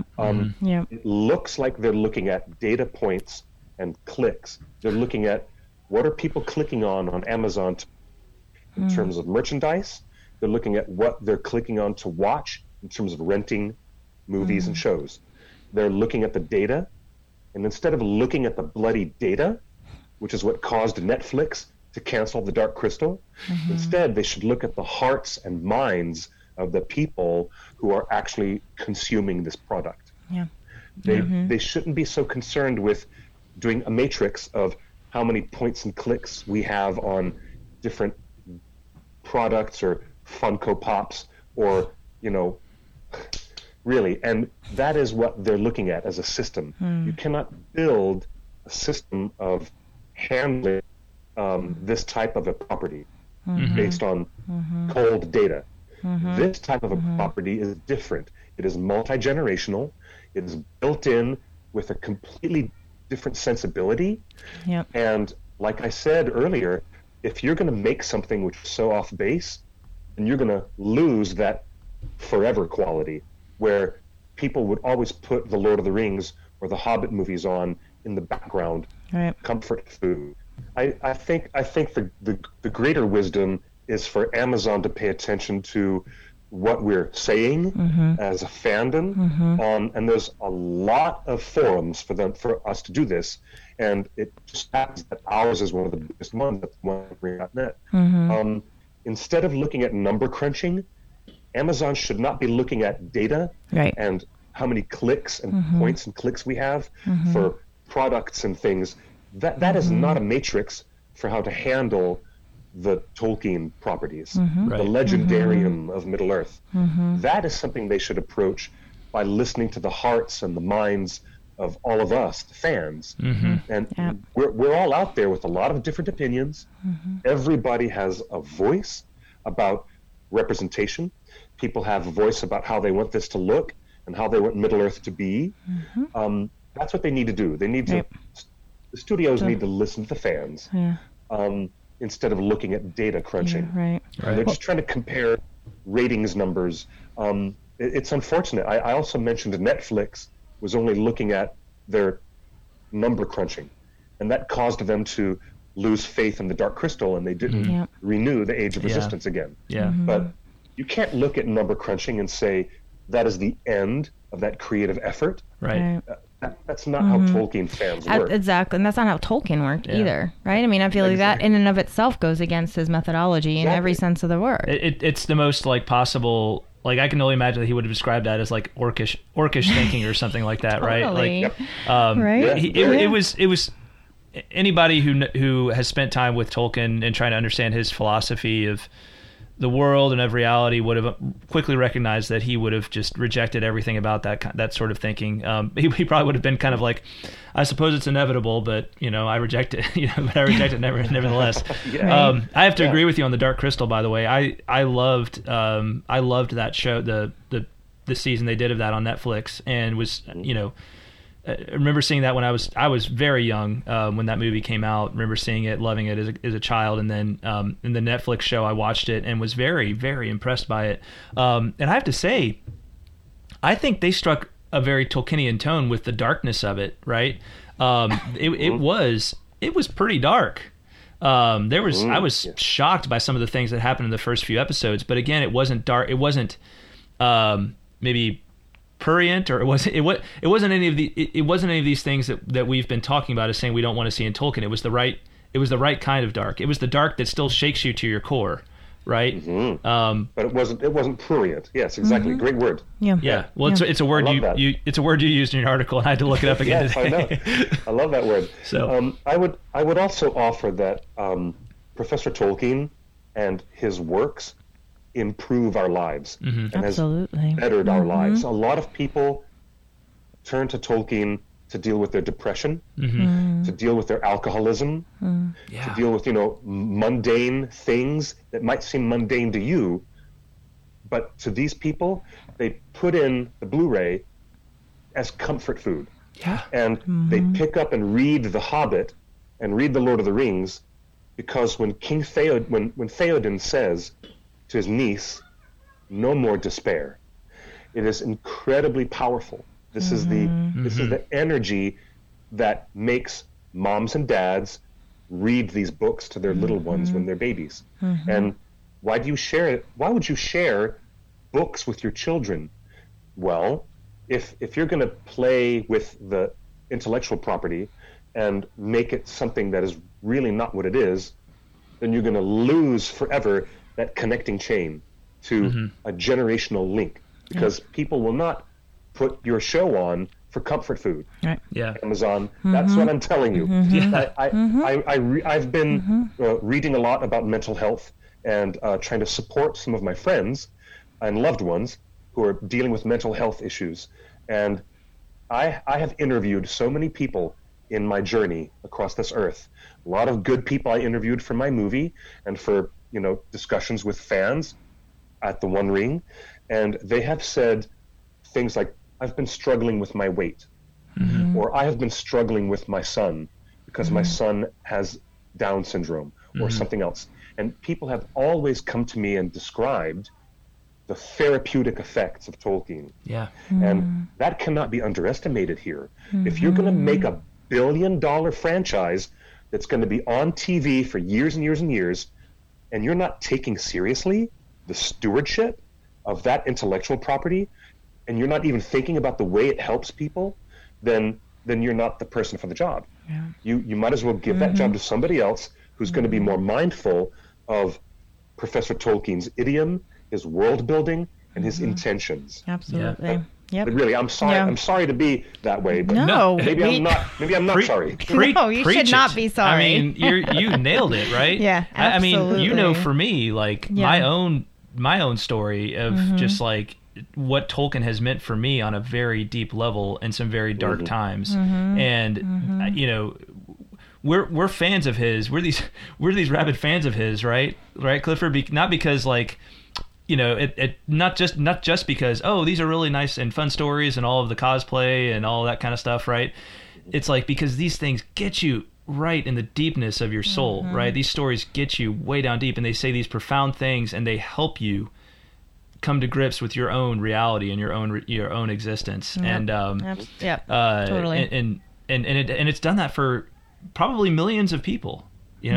Speaker 2: It looks like they're looking at data points and clicks. They're looking at what are people clicking on Amazon in terms of merchandise. They're looking at what they're clicking on to watch in terms of renting movies and shows. They're looking at the data, and instead of looking at the bloody data, which is what caused Netflix to cancel The Dark Crystal, instead they should look at the hearts and minds of the people who are actually consuming this product. They shouldn't be so concerned with doing a matrix of how many points and clicks we have on different products or Funko Pops or, really. And that is what they're looking at as a system. You cannot build a system of handling this type of a property based on cold data. This type of a property is different. It is multi-generational. It is built in with a completely different sensibility. And like I said earlier, if you're going to make something which is so off base, then you're going to lose that forever quality where people would always put the Lord of the Rings or the Hobbit movies on in the background, comfort food. I think the greater wisdom is for Amazon to pay attention to what we're saying as a fandom, and there's a lot of forums for us to do this, and it just happens that ours is one of the biggest ones, that's OneRing.net. Instead of looking at number crunching, Amazon should not be looking at data and how many clicks and points and clicks we have for products and things. That is not a matrix for how to handle the Tolkien properties, the legendarium of Middle-earth. That is something they should approach by listening to the hearts and the minds of all of us, the fans. And we're all out there with a lot of different opinions. Everybody has a voice about representation. People have a voice about how they want this to look and how they want Middle-earth to be. That's what they need to do. They need to. The studios need to listen to the fans. Instead of looking at data crunching. They're just trying to compare ratings numbers. It's unfortunate. I also mentioned Netflix was only looking at their number crunching, and that caused them to lose faith in The Dark Crystal, and they didn't renew the Age of Resistance again. But you can't look at number crunching and say that is the end of that creative effort. That's not how Tolkien fans work.
Speaker 3: Exactly, and that's not how Tolkien worked either, right? I mean, I feel like that in and of itself goes against his methodology in every sense of the word.
Speaker 1: It's the most possible. I can only imagine that he would have described that as orcish thinking or something like that,
Speaker 3: Totally.
Speaker 1: right? It was anybody who has spent time with Tolkien and trying to understand his philosophy of the world and of reality would have quickly recognized that he would have just rejected everything about that sort of thinking. He probably would have been kind of like, I suppose it's inevitable, but I reject it. But I reject it nevertheless. I have to agree with you on The Dark Crystal. By the way, I loved that show, the season they did of that on Netflix, and was I remember seeing that when I was very young when that movie came out. I remember seeing it, loving it as a child, and then in the Netflix show I watched it and was very, very impressed by it. And I have to say, I think they struck a very Tolkienian tone with the darkness of it, right? It was pretty dark. I was shocked by some of the things that happened in the first few episodes, but again, it wasn't dark. It wasn't maybe prurient, or it wasn't any of these things that we've been talking about as saying we don't want to see in Tolkien. It was the right kind of dark. It was the dark that still shakes you to your core, right?
Speaker 2: Mm-hmm. But it wasn't prurient. Yes, exactly. Great word.
Speaker 1: Yeah. Well, it's a word it's a word you used in your article, and I had to look it up again.
Speaker 2: Yes, today. I know. I love that word.
Speaker 1: So
Speaker 2: I would also offer that Professor Tolkien and his works improve our lives and
Speaker 3: Absolutely.
Speaker 2: has bettered our lives. A lot of people turn to Tolkien to deal with their depression, to deal with their alcoholism, to deal with mundane things that might seem mundane to you, but to these people, they put in the Blu-ray as comfort food.
Speaker 1: Yeah.
Speaker 2: And they pick up and read The Hobbit and read The Lord of the Rings, because when King when Theoden says to his niece, "No more despair," it is incredibly powerful. This is the energy that makes moms and dads read these books to their little ones when they're babies. And why would you share books with your children? Well, if you're going to play with the intellectual property and make it something that is really not what it is, then you're going to lose forever that connecting chain to a generational link, because people will not put your show on for comfort food.
Speaker 3: Right.
Speaker 1: Yeah.
Speaker 2: Amazon, that's what I'm telling you. I've been reading a lot about mental health and trying to support some of my friends and loved ones who are dealing with mental health issues. And I have interviewed so many people in my journey across this earth. A lot of good people I interviewed for my movie and for discussions with fans at the One Ring, and they have said things like, "I've been struggling with my weight," or "I have been struggling with my son because my son has Down syndrome," or something else. And people have always come to me and described the therapeutic effects of Tolkien.
Speaker 1: Yeah.
Speaker 2: And that cannot be underestimated here. If you're going to make a billion-dollar franchise that's going to be on TV for years and years and years, and you're not taking seriously the stewardship of that intellectual property, and you're not even thinking about the way it helps people, then you're not the person for the job.
Speaker 3: Yeah.
Speaker 2: You might as well give that job to somebody else who's going to be more mindful of Professor Tolkien's idiom, his world building, and his intentions.
Speaker 3: Absolutely.
Speaker 2: But really, I'm sorry.
Speaker 3: Yeah.
Speaker 2: I'm sorry to be that way, but
Speaker 3: No,
Speaker 2: maybe I'm not sorry.
Speaker 3: No, you should not be sorry.
Speaker 1: I mean, you nailed it, right?
Speaker 3: Yeah,
Speaker 1: I mean,
Speaker 3: absolutely.
Speaker 1: for me, like my own story of just like what Tolkien has meant for me on a very deep level in some very dark times, and we're fans of his. We're these rabid fans of his, right, Clifford? Not because like. Not just because, oh, these are really nice and fun stories and all of the cosplay and all that kind of stuff, right? It's like because these things get you right in the deepness of your soul, right? These stories get you way down deep, and they say these profound things, and they help you come to grips with your own reality and your own existence. And
Speaker 3: totally.
Speaker 1: And it's done that for probably millions of people, in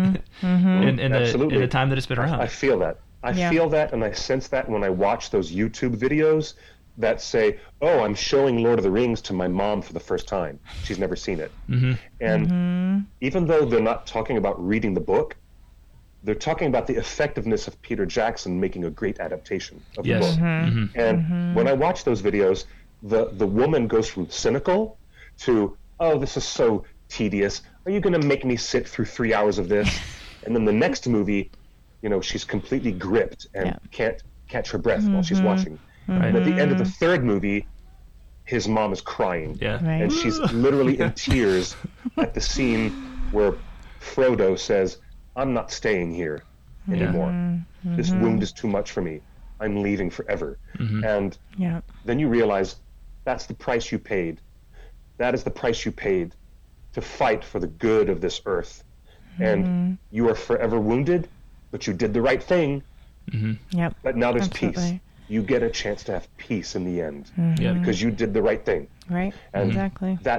Speaker 1: the time that it's been around.
Speaker 2: I feel that. I feel that, and I sense that when I watch those YouTube videos that say, "Oh, I'm showing Lord of the Rings to my mom for the first time. She's never seen it." And even though they're not talking about reading the book, they're talking about the effectiveness of Peter Jackson making a great adaptation of the book. And when I watch those videos, the woman goes from cynical to, "Oh, this is so tedious. Are you going to make me sit through 3 hours of this?" And then the next movie, she's completely gripped and can't catch her breath while she's watching. And at the end of the third movie, his mom is crying.
Speaker 1: Yeah.
Speaker 3: Right.
Speaker 2: And she's literally in tears at the scene where Frodo says, "I'm not staying here anymore. This wound is too much for me. I'm leaving forever." And then you realize that's the price you paid. That is the price you paid to fight for the good of this earth. And you are forever wounded, but you did the right thing. But now there's peace. You get a chance to have peace in the end because you did the right thing.
Speaker 3: Right.
Speaker 2: And
Speaker 3: exactly.
Speaker 2: that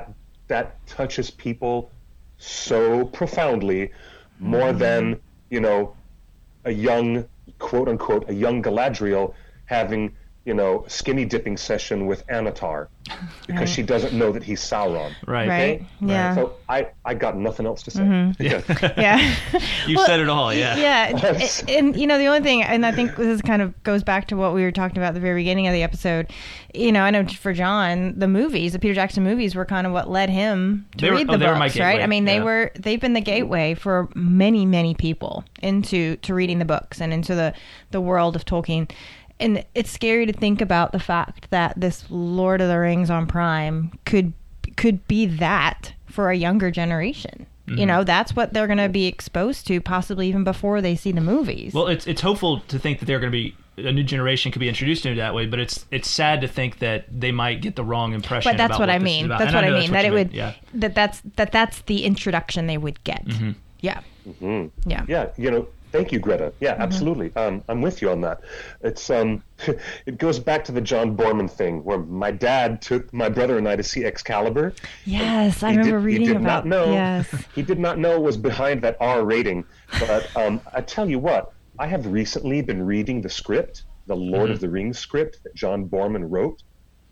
Speaker 2: that touches people so profoundly, more than, you know, a young, quote unquote, a young Galadriel having, you know, skinny dipping session with Anatar because she doesn't know that he's Sauron.
Speaker 1: Right.
Speaker 3: Right. Yeah.
Speaker 2: So I got nothing else to say.
Speaker 3: Yeah.
Speaker 1: You said it all. Yeah.
Speaker 3: Yeah. And, you know, the only thing, and I think this kind of goes back to what we were talking about at the very beginning of the episode. You know, I know for John, the Peter Jackson movies were kind of what led him to read the books, right? I mean, they've been the gateway for many, many people to reading the books and into the world of Tolkien. And it's scary to think about the fact that this Lord of the Rings on Prime could be that for a younger generation. Mm-hmm. You know, that's what they're going to be exposed to, possibly even before they see the movies.
Speaker 1: Well, it's hopeful to think that they're going to be a new generation could be introduced to it that way, but it's sad to think that they might get the wrong impression.
Speaker 3: But that's
Speaker 1: about
Speaker 3: what I mean. That's what I mean. That it would.
Speaker 1: Yeah.
Speaker 3: That's the introduction they would get.
Speaker 1: Mm-hmm.
Speaker 3: Yeah.
Speaker 2: Mm-hmm.
Speaker 3: Yeah.
Speaker 2: Yeah. You know. Thank you, Greta. Yeah, absolutely. I'm with you on that. It's it goes back to the John Borman thing, where my dad took my brother and I to see Excalibur.
Speaker 3: Yes, I remember reading about. Yes,
Speaker 2: he did not know it was behind that R rating. But I tell you what, I have recently been reading the script, the Lord of the Rings script that John Borman wrote,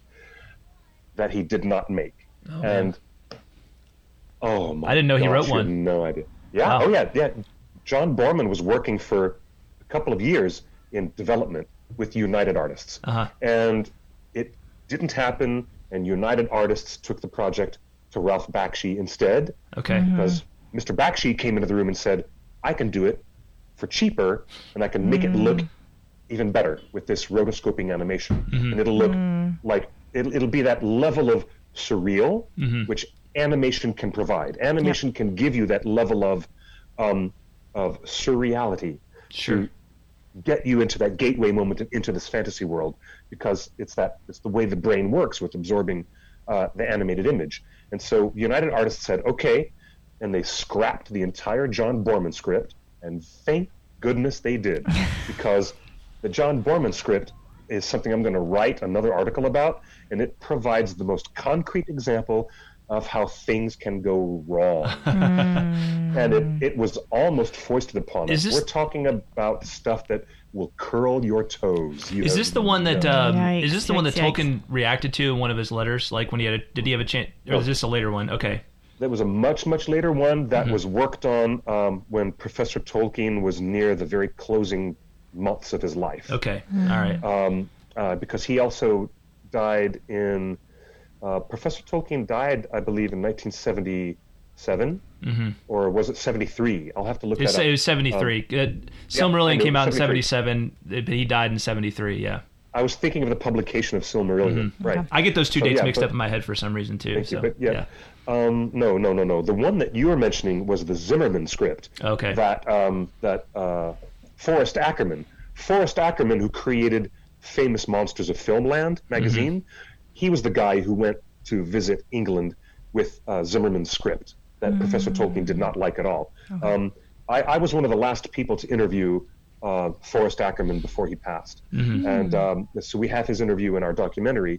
Speaker 2: that he did not make, and my!
Speaker 1: I didn't know he wrote
Speaker 2: you
Speaker 1: one.
Speaker 2: have no idea. Yeah.
Speaker 1: Wow.
Speaker 2: Oh yeah. John Borman was working for a couple of years in development with United Artists. And it didn't happen, and United Artists took the project to Ralph Bakshi instead.
Speaker 1: Okay.
Speaker 2: Because Mr. Bakshi came into the room and said, I can do it for cheaper, and I can make it look even better with this rotoscoping animation. And it'll look like, it'll be that level of surreal, which animation can provide. Animation can give you that level of surreality to get you into that gateway moment into this fantasy world, because it's the way the brain works with absorbing the animated image. And so United Artists said, okay, and they scrapped the entire John Borman script, and thank goodness they did, because the John Borman script is something I'm going to write another article about, and it provides the most concrete example of how things can go wrong. And it was almost foisted upon us. We're talking about stuff that will curl your toes.
Speaker 1: Is this the one that Tolkien reacted to in one of his letters? Like when did he have a chance, or is this a later one? Okay.
Speaker 2: That was a much, much later one that was worked on when Professor Tolkien was near the very closing months of his life.
Speaker 1: Okay. All right.
Speaker 2: Because he also died in... Professor Tolkien died, I believe, in 1977, or was it 73? I'll have to look that up.
Speaker 1: It was 73. Silmarillion came out in 77, but he died in 73, yeah.
Speaker 2: I was thinking of the publication of Silmarillion, right.
Speaker 1: Okay. I get those two dates mixed up in my head for some reason, too.
Speaker 2: Thank you, but yeah. No. The one that you were mentioning was the Zimmerman script.
Speaker 1: Okay.
Speaker 2: That Forrest Ackerman, who created Famous Monsters of Filmland magazine, he was the guy who went to visit England with Zimmerman's script that Professor Tolkien did not like at all. Okay. I was one of the last people to interview Forrest Ackerman before he passed. And so we have his interview in our documentary.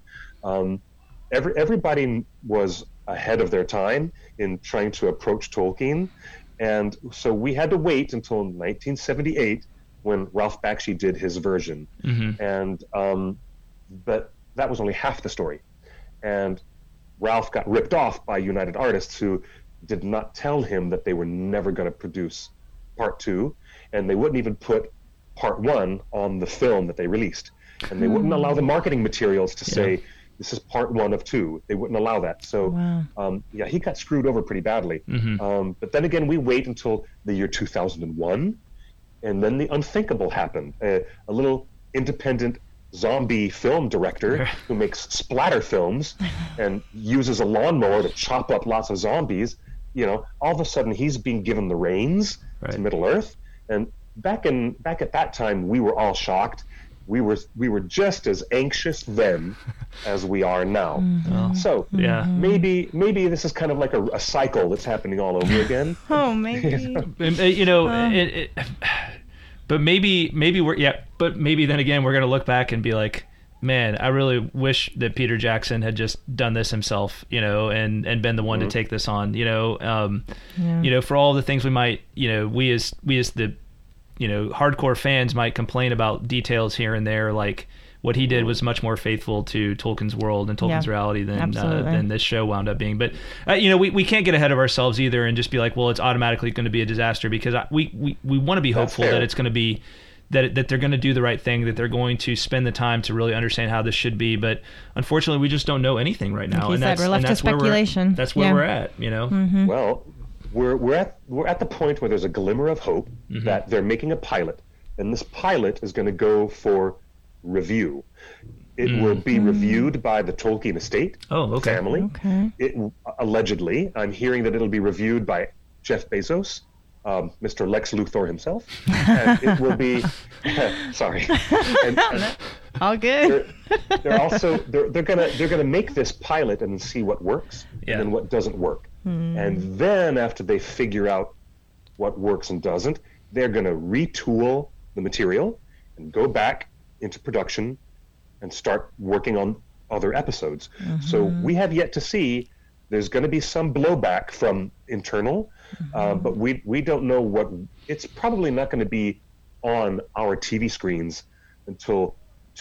Speaker 2: Everybody was ahead of their time in trying to approach Tolkien. And so we had to wait until 1978 when Ralph Bakshi did his version. And but that was only half the story. And Ralph got ripped off by United Artists, who did not tell him that they were never going to produce part 2, and they wouldn't even put part 1 on the film that they released. And they wouldn't allow the marketing materials to say, this is part 1 of 2. They wouldn't allow that. So, he got screwed over pretty badly. But then again, we wait until the year 2001, and then the unthinkable happened. A little independent zombie film director who makes splatter films and uses a lawnmower to chop up lots of zombies, all of a sudden he's being given the reins to Middle Earth. And back at that time, we were all shocked. We were just as anxious then as we are now. So maybe this is kind of like a cycle that's happening all over again.
Speaker 3: Maybe.
Speaker 1: But maybe then again we're gonna look back and be like, man, I really wish that Peter Jackson had just done this himself, and been the one to take this on, for all the things we might, we as the, hardcore fans might complain about details here and there, like what he did was much more faithful to Tolkien's world and Tolkien's reality than this show wound up being. But we can't get ahead of ourselves either and just be like, well, it's automatically going to be a disaster, because we want to be hopeful that it's going to be that they're going to do the right thing, that they're going to spend the time to really understand how this should be. But unfortunately, we just don't know anything right now,
Speaker 3: like you said, we're left to speculation.
Speaker 1: That's where we're at,
Speaker 3: Mm-hmm.
Speaker 2: Well, we're at the point where there's a glimmer of hope that they're making a pilot, and this pilot is going to go for review. It will be reviewed by the Tolkien estate family.
Speaker 3: Okay.
Speaker 2: It allegedly, I'm hearing that it'll be reviewed by Jeff Bezos, Mr. Lex Luthor himself, and it will be sorry. And
Speaker 3: all good.
Speaker 2: They're also they're gonna make this pilot and see what works and then what doesn't work, and then after they figure out what works and doesn't, they're gonna retool the material and go back into production and start working on other episodes. So we have yet to see. There's going to be some blowback from internal, but we don't know what. It's probably not going to be on our TV screens until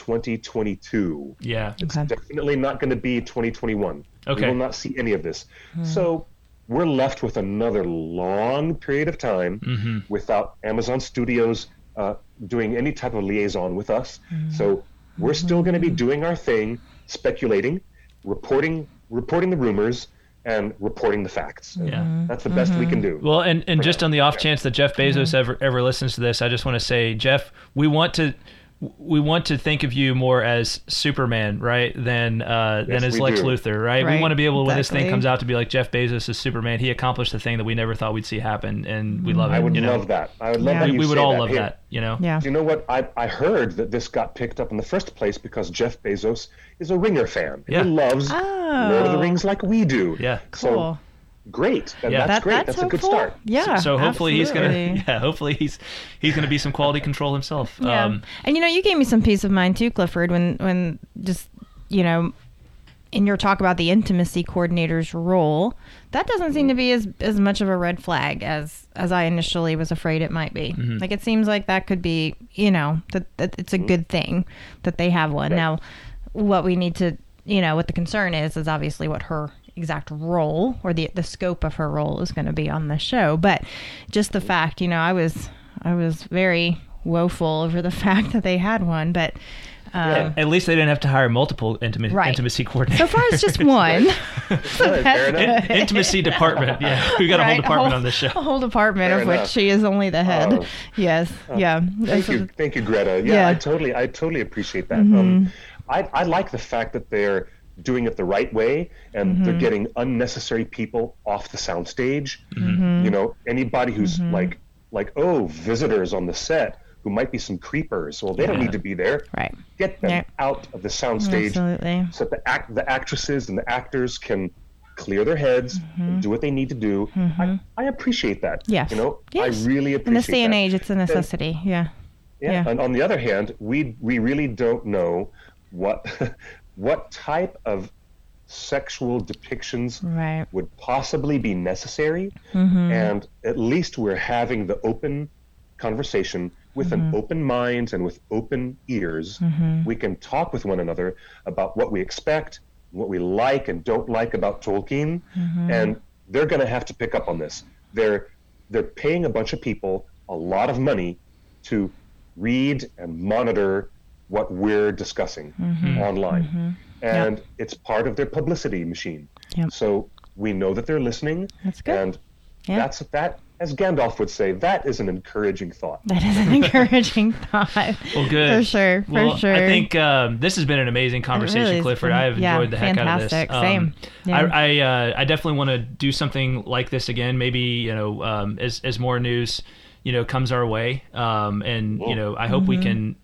Speaker 2: 2022.
Speaker 1: Yeah,
Speaker 2: it's definitely not going to be 2021.
Speaker 1: Okay,
Speaker 2: we will not see any of this. So we're left with another long period of time without Amazon Studios doing any type of liaison with us. So we're still going to be doing our thing, speculating, reporting the rumors, and reporting the facts.
Speaker 1: Yeah,
Speaker 2: that's the best we can do.
Speaker 1: Well, and just on the off chance that Jeff Bezos ever listens to this, I just want to say, Jeff, we want to think of you more as Superman, right, than as Lex Luthor, right? We want to be able, when this thing comes out, to be like, Jeff Bezos is Superman. He accomplished the thing that we never thought we'd see happen, and we love it.
Speaker 2: I would love that. I would love that.
Speaker 1: We would all love
Speaker 2: Hey,
Speaker 1: that,
Speaker 3: Yeah.
Speaker 2: You know what? I heard that this got picked up in the first place because Jeff Bezos is a Ringer fan.
Speaker 1: Yeah.
Speaker 2: He loves Lord of the Rings like we do.
Speaker 1: Yeah.
Speaker 3: Cool.
Speaker 2: So, great. That's great. That's a good start.
Speaker 3: Yeah.
Speaker 1: So hopefully
Speaker 3: absolutely.
Speaker 1: hopefully he's gonna be some quality control himself.
Speaker 3: Yeah. And you gave me some peace of mind too, Clifford, when just in your talk about the intimacy coordinator's role, that doesn't seem to be as much of a red flag as I initially was afraid it might be. Like, it seems like that could be, that it's a good thing that they have one.
Speaker 2: Right.
Speaker 3: Now, what we need to, what the concern is obviously what her exact role or the scope of her role is going to be on the show. But just the fact, I was very woeful over the fact that they had one, but
Speaker 1: at least they didn't have to hire multiple intimacy coordinators.
Speaker 3: So far, it's just one. So
Speaker 2: that's good.
Speaker 1: Intimacy department. Yeah, we got a whole department on this show.
Speaker 3: A whole department
Speaker 2: Fair
Speaker 3: of
Speaker 2: enough.
Speaker 3: which she is only the head. Yes. Yeah.
Speaker 2: Thank you, Greta. Yeah, I totally appreciate that. I like the fact that they're doing it the right way, and they're getting unnecessary people off the soundstage. Anybody who's like visitors on the set who might be some creepers. Well, they don't need to be there.
Speaker 3: Right.
Speaker 2: Get them out of the soundstage.
Speaker 3: Absolutely.
Speaker 2: So that the actresses and the actors can clear their heads and do what they need to do. I appreciate that.
Speaker 3: Yes.
Speaker 2: I really appreciate that.
Speaker 3: In this day and age, it's a necessity. Yeah.
Speaker 2: And on the other hand, we really don't know what type of sexual depictions would possibly be necessary. And at least we're having the open conversation with an open mind and with open ears. We can talk with one another about what we expect, what we like and don't like about Tolkien, and they're going to have to pick up on this. They're paying a bunch of people a lot of money to read and monitor what we're discussing online, and it's part of their publicity machine. So we know that they're listening.
Speaker 3: That's good.
Speaker 2: And that's that. As Gandalf would say, that is an encouraging thought.
Speaker 3: That is an encouraging thought.
Speaker 1: Well, good.
Speaker 3: For sure.
Speaker 1: I think this has been an amazing conversation,
Speaker 3: really
Speaker 1: Clifford. I have enjoyed the heck out of this.
Speaker 3: Same.
Speaker 1: I definitely want to do something like this again. Maybe as more news comes our way, and I hope we can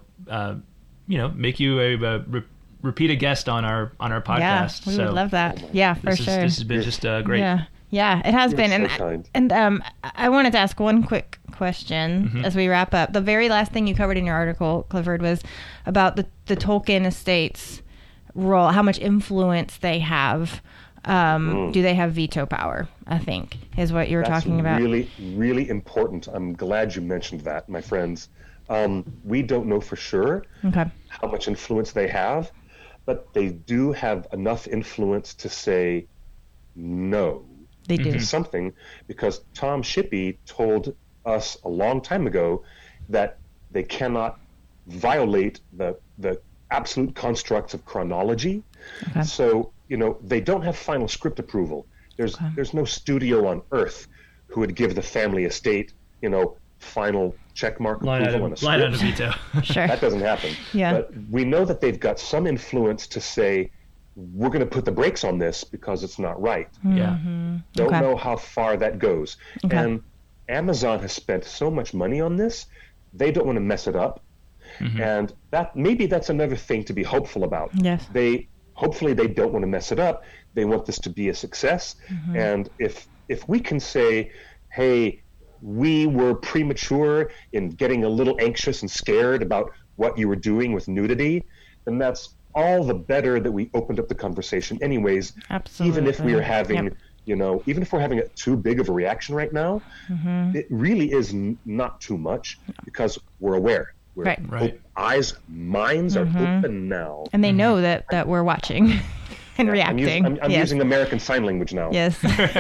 Speaker 1: make you a repeat a guest on our podcast.
Speaker 3: Yeah, we would love that. Yeah, for sure.
Speaker 1: This has been just great.
Speaker 3: Yeah. Yeah, it has
Speaker 2: You're
Speaker 3: been.
Speaker 2: so kind.
Speaker 3: And I wanted to ask one quick question as we wrap up. The very last thing you covered in your article, Clifford, was about the Tolkien estate's role, how much influence they have. Do they have veto power, I think, is what you were talking about.
Speaker 2: Really, really important. I'm glad you mentioned that, my friends. We don't know for sure how much influence they have, but they do have enough influence to say no.
Speaker 3: They do.
Speaker 2: To something, because Tom Shippey told us a long time ago that they cannot violate the absolute constructs of chronology. So, they don't have final script approval. There's no studio on Earth who would give the family estate, final checkmark approval on a script.
Speaker 1: Line out of veto.
Speaker 3: Sure.
Speaker 2: That doesn't happen.
Speaker 3: Yeah.
Speaker 2: But we know that they've got some influence to say, we're going to put the brakes on this because it's not right.
Speaker 1: Yeah.
Speaker 2: Don't know how far that goes. And Amazon has spent so much money on this, they don't want to mess it up. And maybe that's another thing to be hopeful about.
Speaker 3: Yes.
Speaker 2: Hopefully they don't want to mess it up. They want this to be a success. And if we can say, hey, we were premature in getting a little anxious and scared about what you were doing with nudity, then that's all the better that we opened up the conversation anyways.
Speaker 3: Absolutely.
Speaker 2: Even if we are having, even if we're having too big of a reaction right now, it really is not too much because we're aware. We're eyes, minds are open now.
Speaker 3: And they know that we're watching and reacting.
Speaker 2: I'm using American Sign Language now.
Speaker 3: Yes.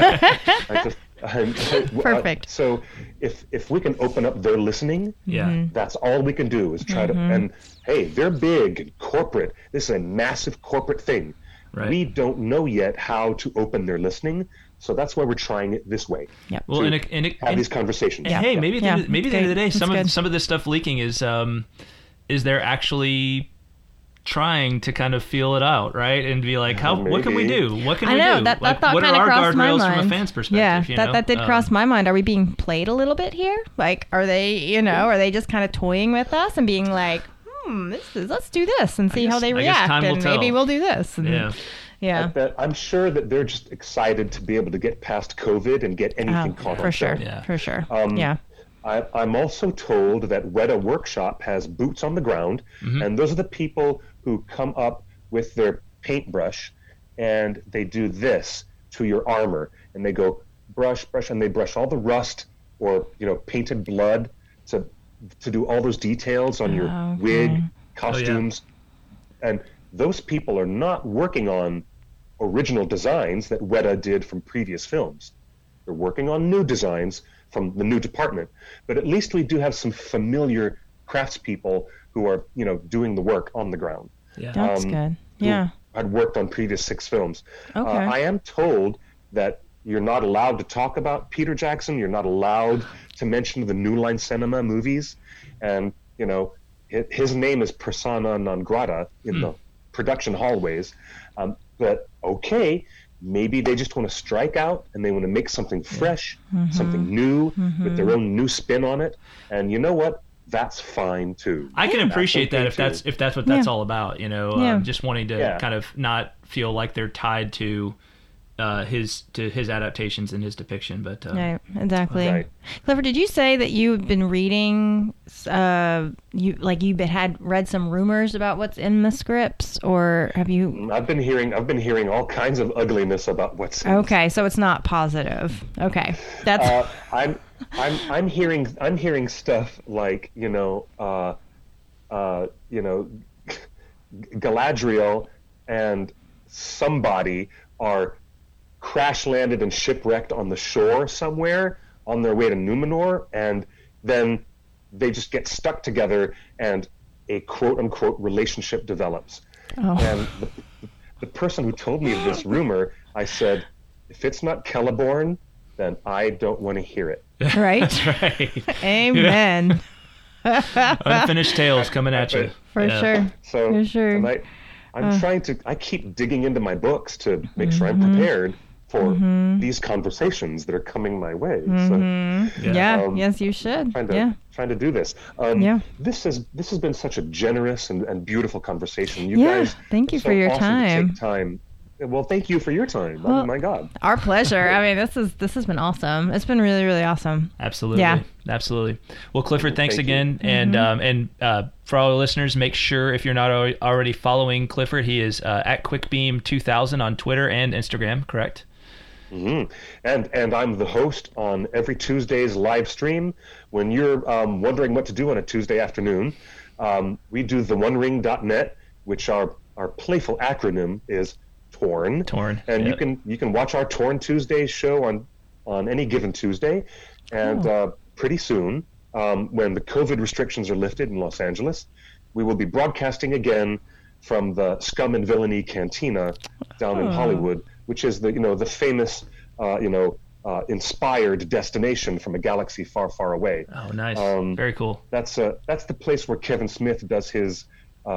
Speaker 3: Perfect.
Speaker 2: So if we can open up their listening, that's all we can do is try to. And hey, they're big and corporate. This is a massive corporate thing.
Speaker 1: Right.
Speaker 2: We don't know yet how to open their listening, so that's why we're trying it this way.
Speaker 3: Yeah.
Speaker 1: Well,
Speaker 2: have these conversations.
Speaker 1: And hey, maybe at the end of the day,
Speaker 3: That's
Speaker 1: some of this stuff leaking is they're actually trying to kind of feel it out, right? And be like, what can we do? What can we do?
Speaker 3: I know, that thought
Speaker 1: what
Speaker 3: kind
Speaker 1: are
Speaker 3: of
Speaker 1: our
Speaker 3: crossed my
Speaker 1: guardrails
Speaker 3: mind.
Speaker 1: from a fan's perspective?
Speaker 3: Yeah, that did cross my mind. Are we being played a little bit here? Like, are they, are they just kind of toying with us and being like, let's do this and see how they react, and maybe we'll do this. And, yeah.
Speaker 2: I'm sure that they're just excited to be able to get past COVID and get anything caught
Speaker 3: for
Speaker 2: on
Speaker 3: sure.
Speaker 2: film.
Speaker 1: Yeah.
Speaker 3: For sure.
Speaker 2: I'm also told that Weta Workshop has boots on the ground, and those are the people who come up with their paintbrush and they do this to your armor, and they go brush, and they brush all the rust or painted blood to do all those details on your wig, costumes, and those people are not working on original designs that Weta did from previous films. They're working on new designs from the new department, but at least we do have some familiar craftspeople who are, doing the work on the ground.
Speaker 1: Yeah,
Speaker 3: that's good. Yeah,
Speaker 2: I'd worked on previous 6 films.
Speaker 3: Okay.
Speaker 2: I am told that you're not allowed to talk about Peter Jackson. You're not allowed to mention the New Line Cinema movies, and his name is persona non grata in the production hallways. But okay. Maybe they just want to strike out and they want to make something fresh, something new with their own new spin on it. And you know what? That's fine too.
Speaker 1: I can appreciate that if that's what that's all about. Just wanting to kind of not feel like they're tied to his adaptations and his depiction. But
Speaker 3: right, exactly.
Speaker 2: Right.
Speaker 3: Clifford, did you say that you've been reading? You had read some rumors about what's in the scripts, or have you?
Speaker 2: I've been hearing all kinds of ugliness about what's.
Speaker 3: Okay, so it's not positive. Okay, that's.
Speaker 2: I'm hearing stuff like Galadriel and somebody are crash landed and shipwrecked on the shore somewhere on their way to Numenor, and then they just get stuck together and a quote unquote relationship develops.
Speaker 3: Oh.
Speaker 2: And the person who told me this rumor, I said, if it's not Celeborn, then I don't want to hear it.
Speaker 3: Right.
Speaker 1: That's right.
Speaker 3: Amen.
Speaker 1: Unfinished tales coming at you.
Speaker 3: For sure.
Speaker 2: So,
Speaker 3: for sure.
Speaker 2: And I keep digging into my books to make sure I'm prepared for these conversations that are coming my way. So,
Speaker 3: yes, you should.
Speaker 2: Trying to do this. This has been such a generous and beautiful conversation. You guys,
Speaker 3: thank you
Speaker 2: so
Speaker 3: for your
Speaker 2: awesome to
Speaker 3: time.
Speaker 2: take time Well, thank you for your time.
Speaker 3: Well,
Speaker 2: my God.
Speaker 3: Our pleasure. I mean, this has been awesome. It's been really, really awesome.
Speaker 1: Absolutely.
Speaker 3: Yeah.
Speaker 1: Absolutely. Well, Clifford, thanks
Speaker 2: Thank
Speaker 1: again.
Speaker 2: you.
Speaker 1: And for all the listeners, make sure if you're not already following Clifford, he is at QuickBeam2000 on Twitter and Instagram, correct?
Speaker 2: Mm-hmm. And I'm the host on every Tuesday's live stream. When you're wondering what to do on a Tuesday afternoon, we do theonering.net, which our playful acronym is TORN.
Speaker 1: TORN.
Speaker 2: And
Speaker 1: yep.
Speaker 2: you can watch our TORN Tuesday show on any given Tuesday. And pretty soon, when the COVID restrictions are lifted in Los Angeles, we will be broadcasting again from the Scum and Villainy Cantina down in Hollywood, which is the famous inspired destination from a galaxy far, far away.
Speaker 1: Oh, nice. Very cool.
Speaker 2: That's the place where Kevin Smith does his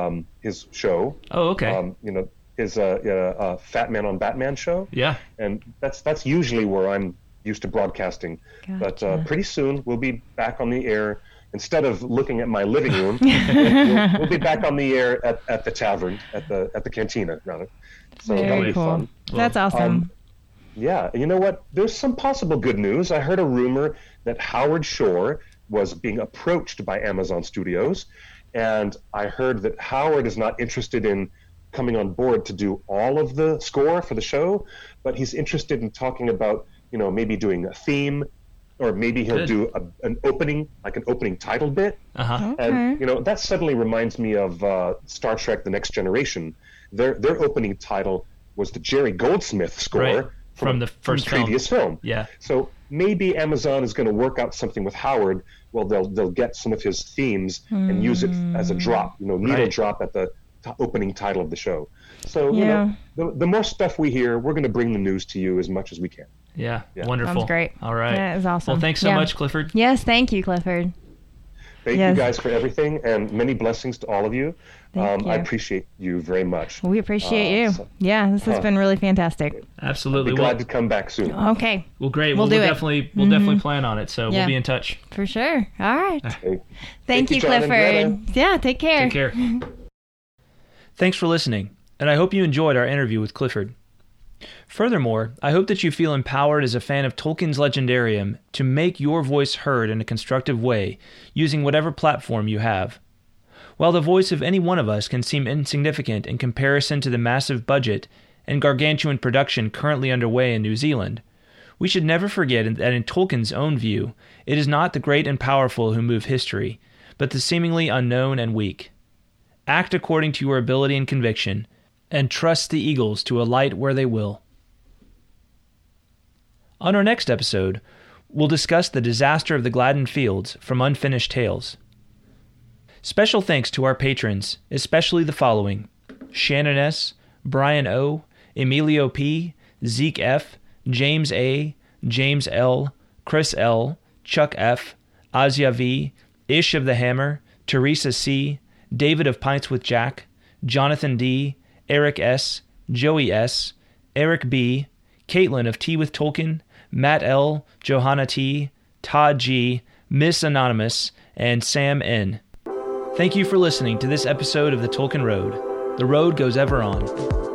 Speaker 2: show.
Speaker 1: Oh, okay.
Speaker 2: His Fat Man on Batman show.
Speaker 1: Yeah.
Speaker 2: And that's usually where I'm used to broadcasting.
Speaker 3: Gotcha.
Speaker 2: But pretty soon we'll be back on the air. Instead of looking at my living room, we'll be back on the air at the tavern, at the cantina, rather. So that'll be fun.
Speaker 3: That's awesome.
Speaker 2: Yeah, and you know what? There's some possible good news. I heard a rumor that Howard Shore was being approached by Amazon Studios, and I heard that Howard is not interested in coming on board to do all of the score for the show, but he's interested in talking about, maybe doing a theme, or maybe he'll do an opening title bit.
Speaker 1: Uh-huh.
Speaker 3: Okay.
Speaker 2: And that suddenly reminds me of Star Trek: The Next Generation. Their opening title was the Jerry Goldsmith score.
Speaker 1: Right. From the first
Speaker 2: previous film.
Speaker 1: Yeah.
Speaker 2: So maybe Amazon is going to work out something with Howard. Well, they'll get some of his themes and use it as a drop, needle drop at the opening title of the show. So the more stuff we hear, we're going to bring the news to you as much as we can.
Speaker 1: Yeah. Wonderful.
Speaker 3: Sounds great.
Speaker 1: All right.
Speaker 3: That is awesome.
Speaker 1: Well, thanks so much, Clifford.
Speaker 3: Yes, thank you, Clifford.
Speaker 2: Thank you guys for everything, and many blessings to all of you.
Speaker 3: Thank you.
Speaker 2: I appreciate you very much.
Speaker 3: We appreciate you. This has been really fantastic.
Speaker 1: Absolutely.
Speaker 2: I'll be glad to come back soon.
Speaker 3: Okay.
Speaker 1: Well, great.
Speaker 3: We'll do it.
Speaker 1: We'll definitely plan on it. So we'll be in touch.
Speaker 3: For sure. All right.
Speaker 2: Okay.
Speaker 3: Thank you,
Speaker 2: John and
Speaker 3: Clifford.
Speaker 2: Greta.
Speaker 3: Yeah, take care.
Speaker 1: Take care. Thanks for listening, and I hope you enjoyed our interview with Clifford. Furthermore, I hope that you feel empowered as a fan of Tolkien's Legendarium to make your voice heard in a constructive way, using whatever platform you have. While the voice of any one of us can seem insignificant in comparison to the massive budget and gargantuan production currently underway in New Zealand, we should never forget that in Tolkien's own view, it is not the great and powerful who move history, but the seemingly unknown and weak. Act according to your ability and conviction, and trust the eagles to alight where they will. On our next episode, we'll discuss the disaster of the Gladden Fields from Unfinished Tales. Special thanks to our patrons, especially the following: Shannon S., Brian O., Emilio P., Zeke F., James A., James L., Chris L., Chuck F., Azia V., Ish of the Hammer, Teresa C., David of Pints with Jack, Jonathan D., Eric S., Joey S., Eric B., Caitlin of Tea with Tolkien, Matt L., Johanna T., Todd G., Miss Anonymous, and Sam N. Thank you for listening to this episode of The Tolkien Road. The road goes ever on.